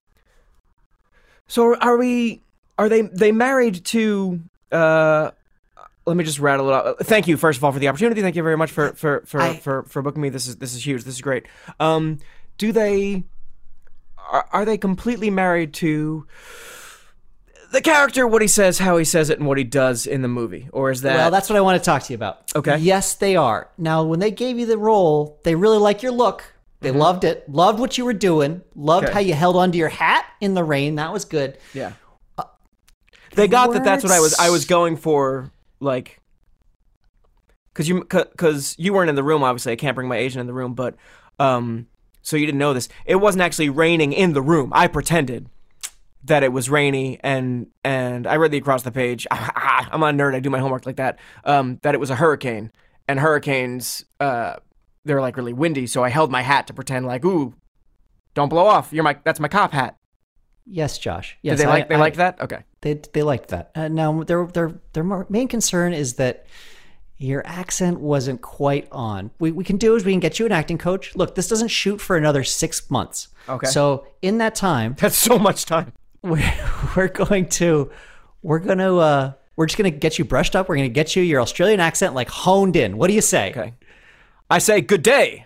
So are we? Are they? They married to? Uh, let me just rattle it off. Thank you, first of all, for the opportunity. Thank you very much for for for, I, for, for booking me. This is this is huge. This is great. Um, do they? Are, are they completely married to the character? What he says, how he says it, and what he does in the movie, or is that? Well, that's what I want to talk to you about. Okay. Yes, they are. Now, when they gave you the role, they really like your look. They mm-hmm. loved it. Loved what you were doing. Loved okay. how you held onto your hat in the rain. That was good. Yeah. Uh, they got words. that. That's what I was. I was going for. Like, because you because you weren't in the room, obviously. I can't bring my agent in the room, but Um, so you didn't know this. It wasn't actually raining in the room. I pretended that it was rainy, and and I read the across the page. I'm a nerd. I do my homework like that. Um, that it was a hurricane, and hurricanes, uh, they're like really windy. So I held my hat to pretend like, ooh, don't blow off. You're my that's my cop hat. Yes, Josh. Yes, Did they like I, they I, liked that? Okay. They they liked that. Uh, now their their their more main concern is that your accent wasn't quite on. We we can do is we can get you an acting coach. Look, this doesn't shoot for another six months. Okay. So in that time, That's so much time. we're, we're going to we're going to uh we're just going to get you brushed up. We're going to get you your Australian accent like honed in. What do you say? Okay. I say good day.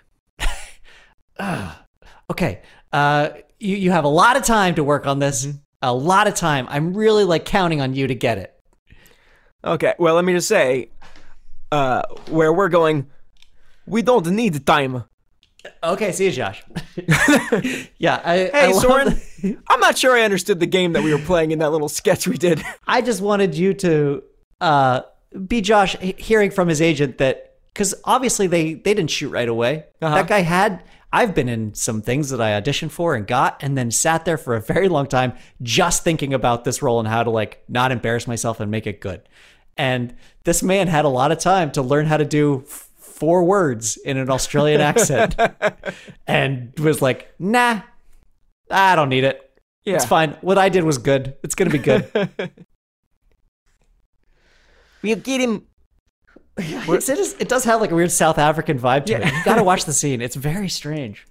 Okay. Uh, you you have a lot of time to work on this. Mm-hmm. A lot of time. I'm really like counting on you to get it. Okay. Well, let me just say, uh, where we're going, we don't need time. Okay, see you, Josh. yeah. I, Hey, I love Soren. the- I'm not sure I understood the game that we were playing in that little sketch we did. I just wanted you to uh, be Josh, he- hearing from his agent that, because obviously they, they didn't shoot right away. Uh-huh. That guy had, I've been in some things that I auditioned for and got, and then sat there for a very long time just thinking about this role and how to like not embarrass myself and make it good. And this man had a lot of time to learn how to do f- four words in an Australian accent and was like, nah, I don't need it. Yeah. It's fine. What I did was good. It's going to be good. You get him. It's, it, is, it does have like a weird South African vibe to Yeah. it. You got to watch the scene. It's very strange.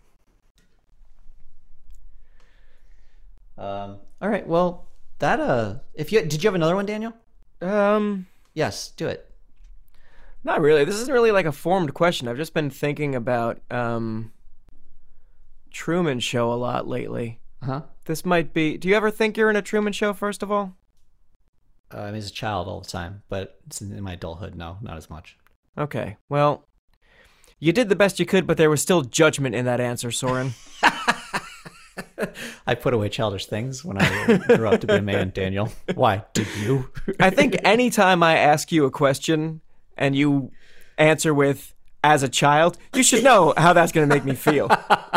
Um. All right. Well, that uh, if you did you have another one, Daniel? Um, Yes, do it. not really. This isn't really like a formed question. I've just been thinking about um, Truman Show a lot lately. Huh? This might be. Do you ever think you're in a Truman Show? First of all. Uh, I mean, as a child all the time, but it's in my adulthood, no, not as much. Okay. Well, you did the best you could, but there was still judgment in that answer, Soren. I put away childish things when I grew up to be a man, Daniel. Why? Did you? I think anytime I ask you a question and you answer with "as a child," you should know how that's going to make me feel.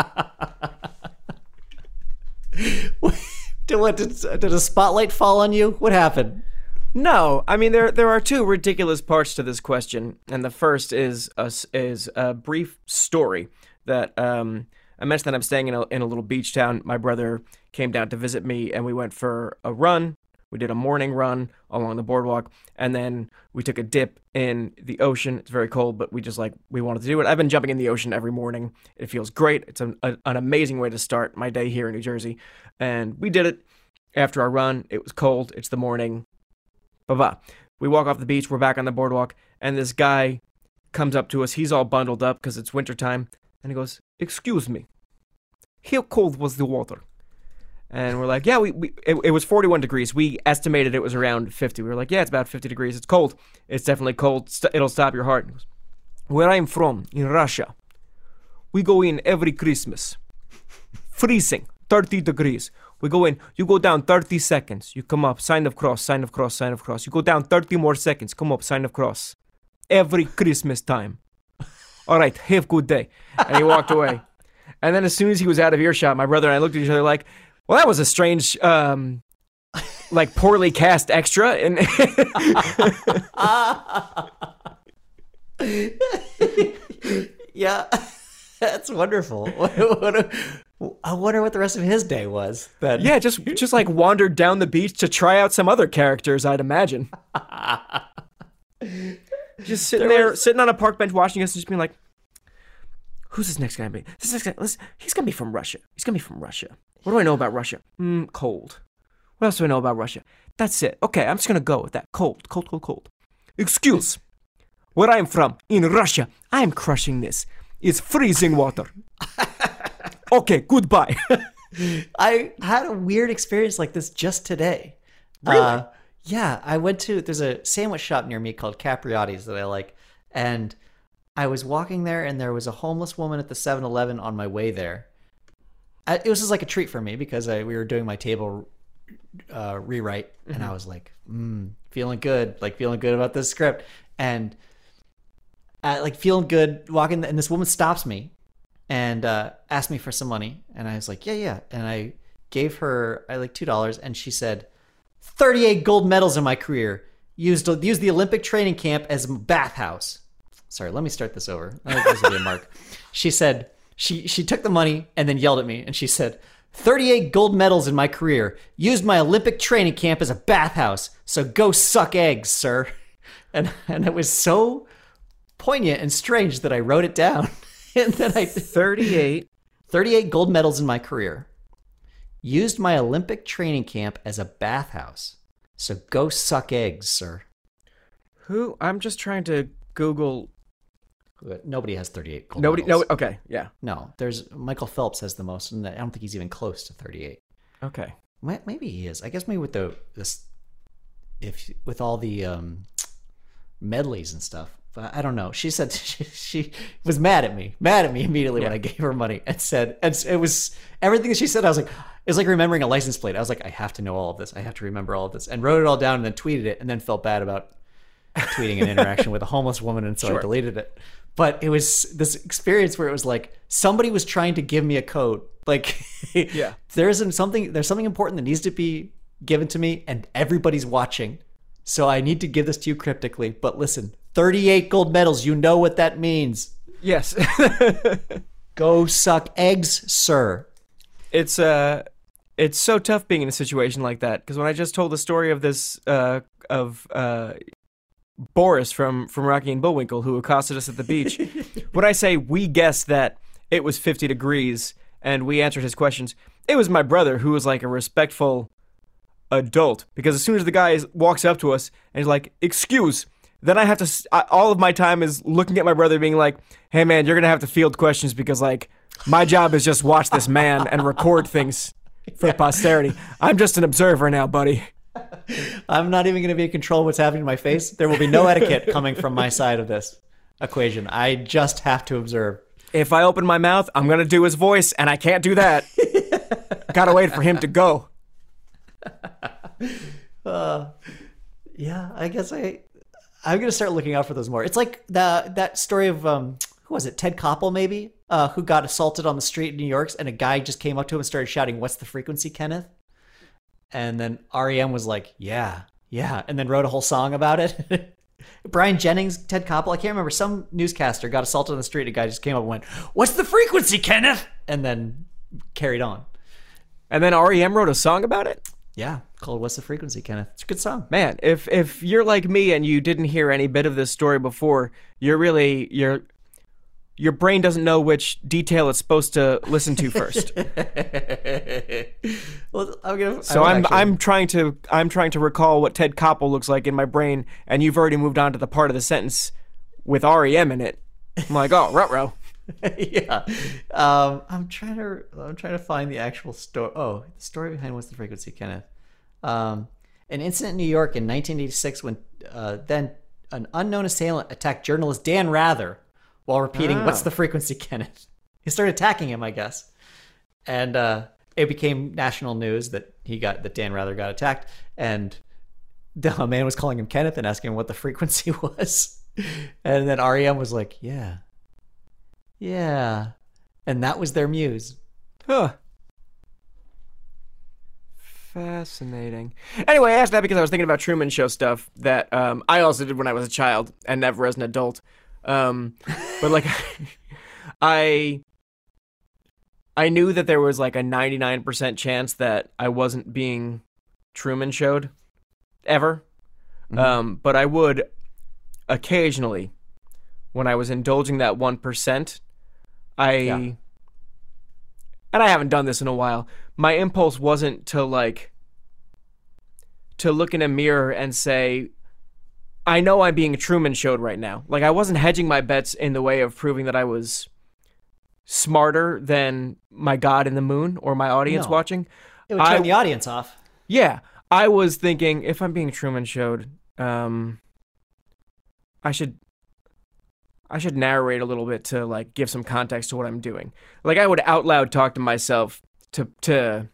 Did, what, did, did a spotlight fall on you? What happened? No, I mean there there are two ridiculous parts to this question, and the first is a, is a brief story that um, I mentioned that I'm staying in a in a little beach town. My brother came down to visit me, and we went for a run. We did a morning run along the boardwalk, and then we took a dip in the ocean. It's very cold, but we just like we wanted to do it. I've been jumping in the ocean every morning. It feels great. It's an, a, an amazing way to start my day here in New Jersey, and we did it after our run. It was cold. It's the morning. Blah-blah. We walk off the beach. We're back on the boardwalk, and this guy comes up to us. He's all bundled up because it's wintertime, and he goes, "Excuse me, how cold was the water?" And we're like, yeah, we, we it, it was forty-one degrees. We estimated it was around fifty. We were like, yeah, it's about fifty degrees. It's cold. It's definitely cold. St- it'll stop your heart. He goes, "Where I'm from, in Russia, we go in every Christmas. Freezing, thirty degrees. We go in, you go down thirty seconds. You come up, sign of cross, sign of cross, sign of cross. You go down thirty more seconds, come up, sign of cross. Every Christmas time. All right, have a good day." And he walked away. And then as soon as he was out of earshot, my brother and I looked at each other like, well, that was a strange, um, like poorly cast extra. And Yeah, that's wonderful. What, what a, I wonder what the rest of his day was. Then. yeah, just just like wandered down the beach to try out some other characters, I'd imagine. Just sitting there, was- sitting on a park bench watching us and just being like, who's this next guy gonna be? This next guy, listen, he's gonna be from Russia. He's gonna be from Russia. What do I know about Russia? Mm, cold. What else do I know about Russia? That's it. Okay, I'm just gonna go with that. Cold, cold, cold, cold. Excuse. Where I'm from, in Russia, I am crushing this. It's freezing water. Okay, goodbye. I had a weird experience like this just today. Really? Uh, yeah, I went to, there's a sandwich shop near me called Capriotti's that I like. And I was walking there and there was a homeless woman at the seven eleven on my way there. I, it was just like a treat for me because I, we were doing my table uh, rewrite. Mm-hmm. And I was like, mm, feeling good, like feeling good about this script. And uh, like feeling good walking, and this woman stops me. and uh, asked me for some money. And I was like, yeah, yeah. And I gave her I like two dollars, and she said, thirty-eight gold medals in my career. Used used the Olympic training camp as a bathhouse. Sorry, let me start this over. I think this will be a mark. She said she she took the money and then yelled at me, and she said, thirty-eight gold medals in my career. Used my Olympic training camp as a bathhouse. So go suck eggs, sir. And and it was so poignant and strange that I wrote it down. And then I thirty-eight thirty-eight gold medals in my career. Used my Olympic training camp as a bathhouse. So go suck eggs, sir. Who? I'm just trying to Google. Nobody has thirty-eight gold Nobody. medals. No. Okay. Yeah. No, there's Michael Phelps has the most, and I don't think he's even close to thirty-eight. Okay. Maybe he is. I guess maybe with the this, if with all the um, medleys and stuff. But I don't know. She said she, she was mad at me, mad at me immediately yeah. when I gave her money, and said, and it was everything that she said. I was like, it was like remembering a license plate. I was like, I have to know all of this. I have to remember all of this, and wrote it all down, and then tweeted it, and then felt bad about tweeting an interaction with a homeless woman, and so sure. I deleted it. But it was this experience where it was like somebody was trying to give me a code. Like, yeah, there's something there's something important that needs to be given to me, and everybody's watching. So I need to give this to you cryptically. But listen, thirty-eight gold medals. You know what that means. Yes. Go suck eggs, sir. It's uh, it's so tough being in a situation like that, because when I just told the story of this uh of uh. Boris from, from Rocky and Bullwinkle, who accosted us at the beach. When I say we guessed that it was fifty degrees and we answered his questions, it was my brother who was like a respectful adult. Because as soon as the guy walks up to us and he's like, excuse, then I have to, I, all of my time is looking at my brother being like, hey man, you're going to have to field questions because like my job is just watch this man and record things for yeah. posterity. I'm just an observer now, buddy. I'm not even going to be in control of what's happening to my face. There will be no etiquette coming from my side of this equation. I just have to observe. If I open my mouth, I'm going to do his voice, and I can't do that. Gotta wait for him to go. Uh, yeah, I guess I, I'm going to start looking out for those more. It's like the that story of, um, who was it, Ted Koppel maybe, uh, who got assaulted on the street in New York, and a guy just came up to him and started shouting, "What's the frequency, Kenneth?" And then R E M was like, yeah, yeah, and then wrote a whole song about it. Brian Jennings, Ted Koppel, I can't remember. Some newscaster got assaulted on the street. A guy just came up and went, "What's the frequency, Kenneth?" And then carried on. And then R E M wrote a song about it? Yeah, called "What's the Frequency, Kenneth?" It's a good song. Man, if if you're like me and you didn't hear any bit of this story before, you're really, you're... your brain doesn't know which detail it's supposed to listen to first. Well, I'm gonna, so I'm I'm actually... I'm trying to I'm trying to recall what Ted Koppel looks like in my brain, and you've already moved on to the part of the sentence with R E M in it. I'm like, oh, ruh-roh. Yeah. Um, I'm trying to I'm trying to find the actual story. Oh, the story behind "What's the Frequency, Kenneth?" Um, an incident in New York in nineteen eighty-six when uh, then an unknown assailant attacked journalist Dan Rather while repeating, oh. "What's the frequency, Kenneth?" He started attacking him, I guess. And uh, it became national news that he got that Dan Rather got attacked. And the man was calling him Kenneth and asking him what the frequency was. And then R E M was like, yeah. Yeah. And that was their muse. Huh. Fascinating. Anyway, I asked that because I was thinking about Truman Show stuff that um, I also did when I was a child and never as an adult. Um, but like, I, I knew that there was like a ninety-nine percent chance that I wasn't being Truman Showed ever. Mm-hmm. Um, but I would occasionally, when I was indulging that one percent, I, yeah. and I haven't done this in a while, my impulse wasn't to like, to look in a mirror and say, I know I'm being Truman Showed right now. Like, I wasn't hedging my bets in the way of proving that I was smarter than my God in the moon or my audience no. watching. It would turn I, the audience off. Yeah. I was thinking, if I'm being Truman Showed, um, I should... I should narrate a little bit to like give some context to what I'm doing. Like I would out loud talk to myself to to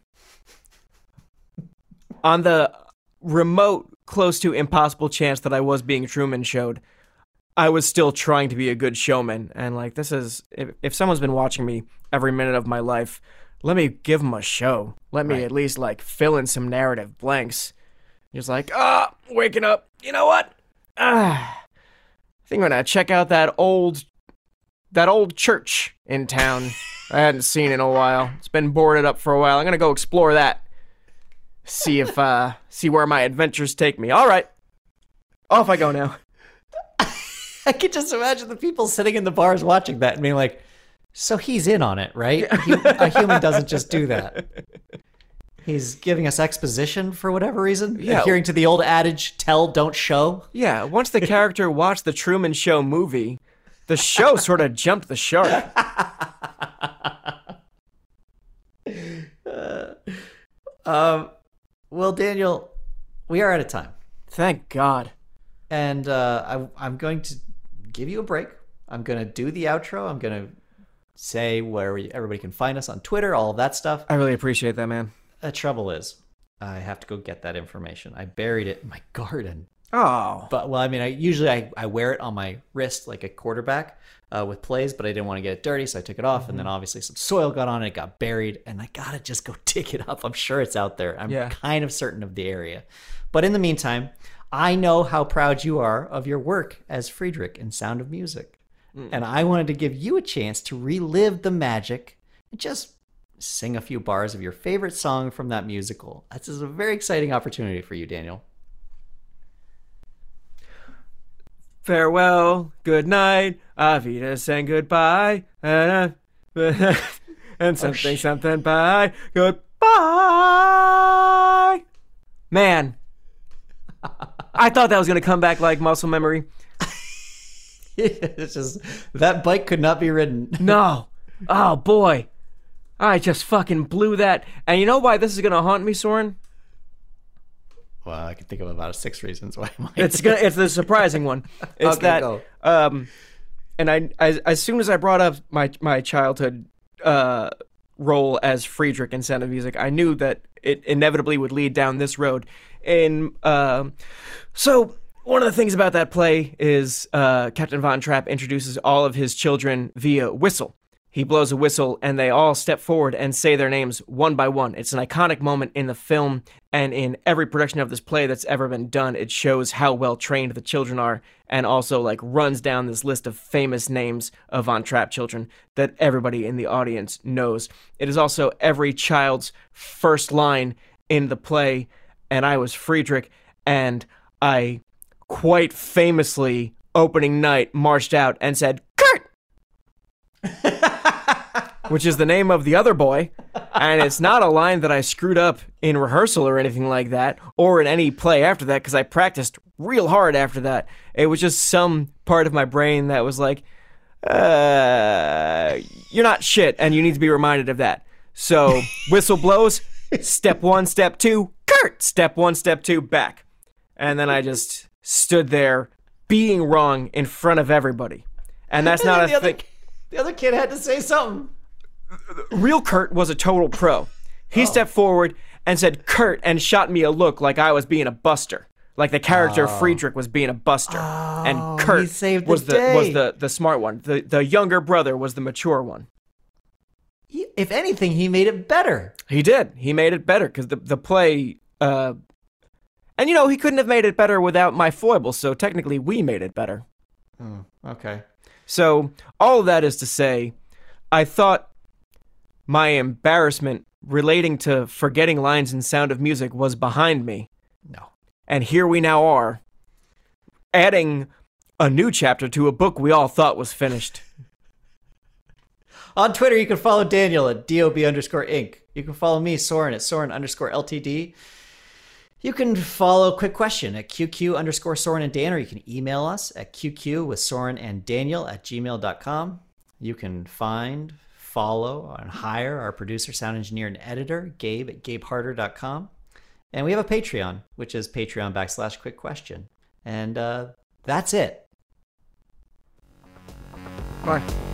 on the remote, close to impossible chance that I was being Truman Showed. I was still trying to be a good showman. And like, this is, if, if someone's been watching me every minute of my life, let me give them a show. Let me Right. at least like fill in some narrative blanks. He's like, ah, waking up. You know what? Ah, I think I'm gonna check out that old, that old church in town. I hadn't seen in a while. It's been boarded up for a while. I'm gonna go explore that. See if, uh, see where my adventures take me. All right, off I go now. I could just imagine the people sitting in the bars watching that and being like, so he's in on it, right? Hu- a human doesn't just do that. He's giving us exposition for whatever reason. Yeah. Adhering to the old adage, tell, don't show. Yeah, once the character watched the Truman Show movie, the show sort of jumped the shark. Um, well, Daniel, we are out of time. Thank God. And uh, I, I'm going to give you a break. I'm going to do the outro. I'm going to say where we, everybody can find us on Twitter, all of that stuff. I really appreciate that, man. The trouble is, I have to go get that information. I buried it in my garden. Oh. But, well, I mean, I usually I, I wear it on my wrist like a quarterback uh, with plays, but I didn't want to get it dirty, so I took it off. Mm-hmm. And then obviously some soil got on it, it got buried, and I got to just go dig it up. I'm sure it's out there. I'm yeah. kind of certain of the area. But in the meantime, I know how proud you are of your work as Friedrich in Sound of Music. Mm. And I wanted to give you a chance to relive the magic and just sing a few bars of your favorite song from that musical. This is a very exciting opportunity for you, Daniel. Farewell, good night, Avitas, and goodbye, and, uh, and something, oh, something, bye, goodbye. Man, I thought that was going to come back like muscle memory. It's just, that bike could not be ridden. No. Oh, boy. I just fucking blew that. And you know why this is going to haunt me, Soren? Well, I can think of about six reasons why. It's gonna, it's the surprising one. It's okay, that, go. um, and I, as, as soon as I brought up my my childhood uh, role as Friedrich in Sound of Music, I knew that it inevitably would lead down this road. And um, so one of the things about that play is uh, Captain Von Trapp introduces all of his children via whistle. He blows a whistle, and they all step forward and say their names one by one. It's an iconic moment in the film, and in every production of this play that's ever been done, it shows how well trained the children are, and also like runs down this list of famous names of Von Trapp children that everybody in the audience knows. It is also every child's first line in the play, and I was Friedrich, and I quite famously, opening night, marched out and said, "Kurt!" which is the name of the other boy, and it's not a line that I screwed up in rehearsal or anything like that, or in any play after that, because I practiced real hard after that. It was just some part of my brain that was like, uh, you're not shit, and you need to be reminded of that. So, whistle blows, step one, step two, Kurt! Step one, step two, back. And then I just stood there being wrong in front of everybody. And that's not a thing. The other kid had to say something. Real Kurt was a total pro. He oh. stepped forward and said Kurt and shot me a look like I was being a buster. Like the character oh. Friedrich was being a buster. Oh, and Kurt saved the was the day. was the, the smart one. The the younger brother was the mature one. He, if anything, he made it better. He did. He made it better because the, the play... Uh, and, you know, he couldn't have made it better without my foibles, so technically we made it better. Oh, okay. So, all of that is to say, I thought my embarrassment relating to forgetting lines in Sound of Music was behind me. No. And here we now are, adding a new chapter to a book we all thought was finished. On Twitter, you can follow Daniel at dob underscore inc. You can follow me, Soren, at Soren underscore ltd. You can follow Quick Question at qq underscore Soren and Dan, or you can email us at qq with Soren and Daniel at gmail dot com. You can find, follow, and hire our producer, sound engineer, and editor, Gabe at gabe harder dot com. And we have a Patreon, which is Patreon backslash Quick Question. And uh, that's it. Bye.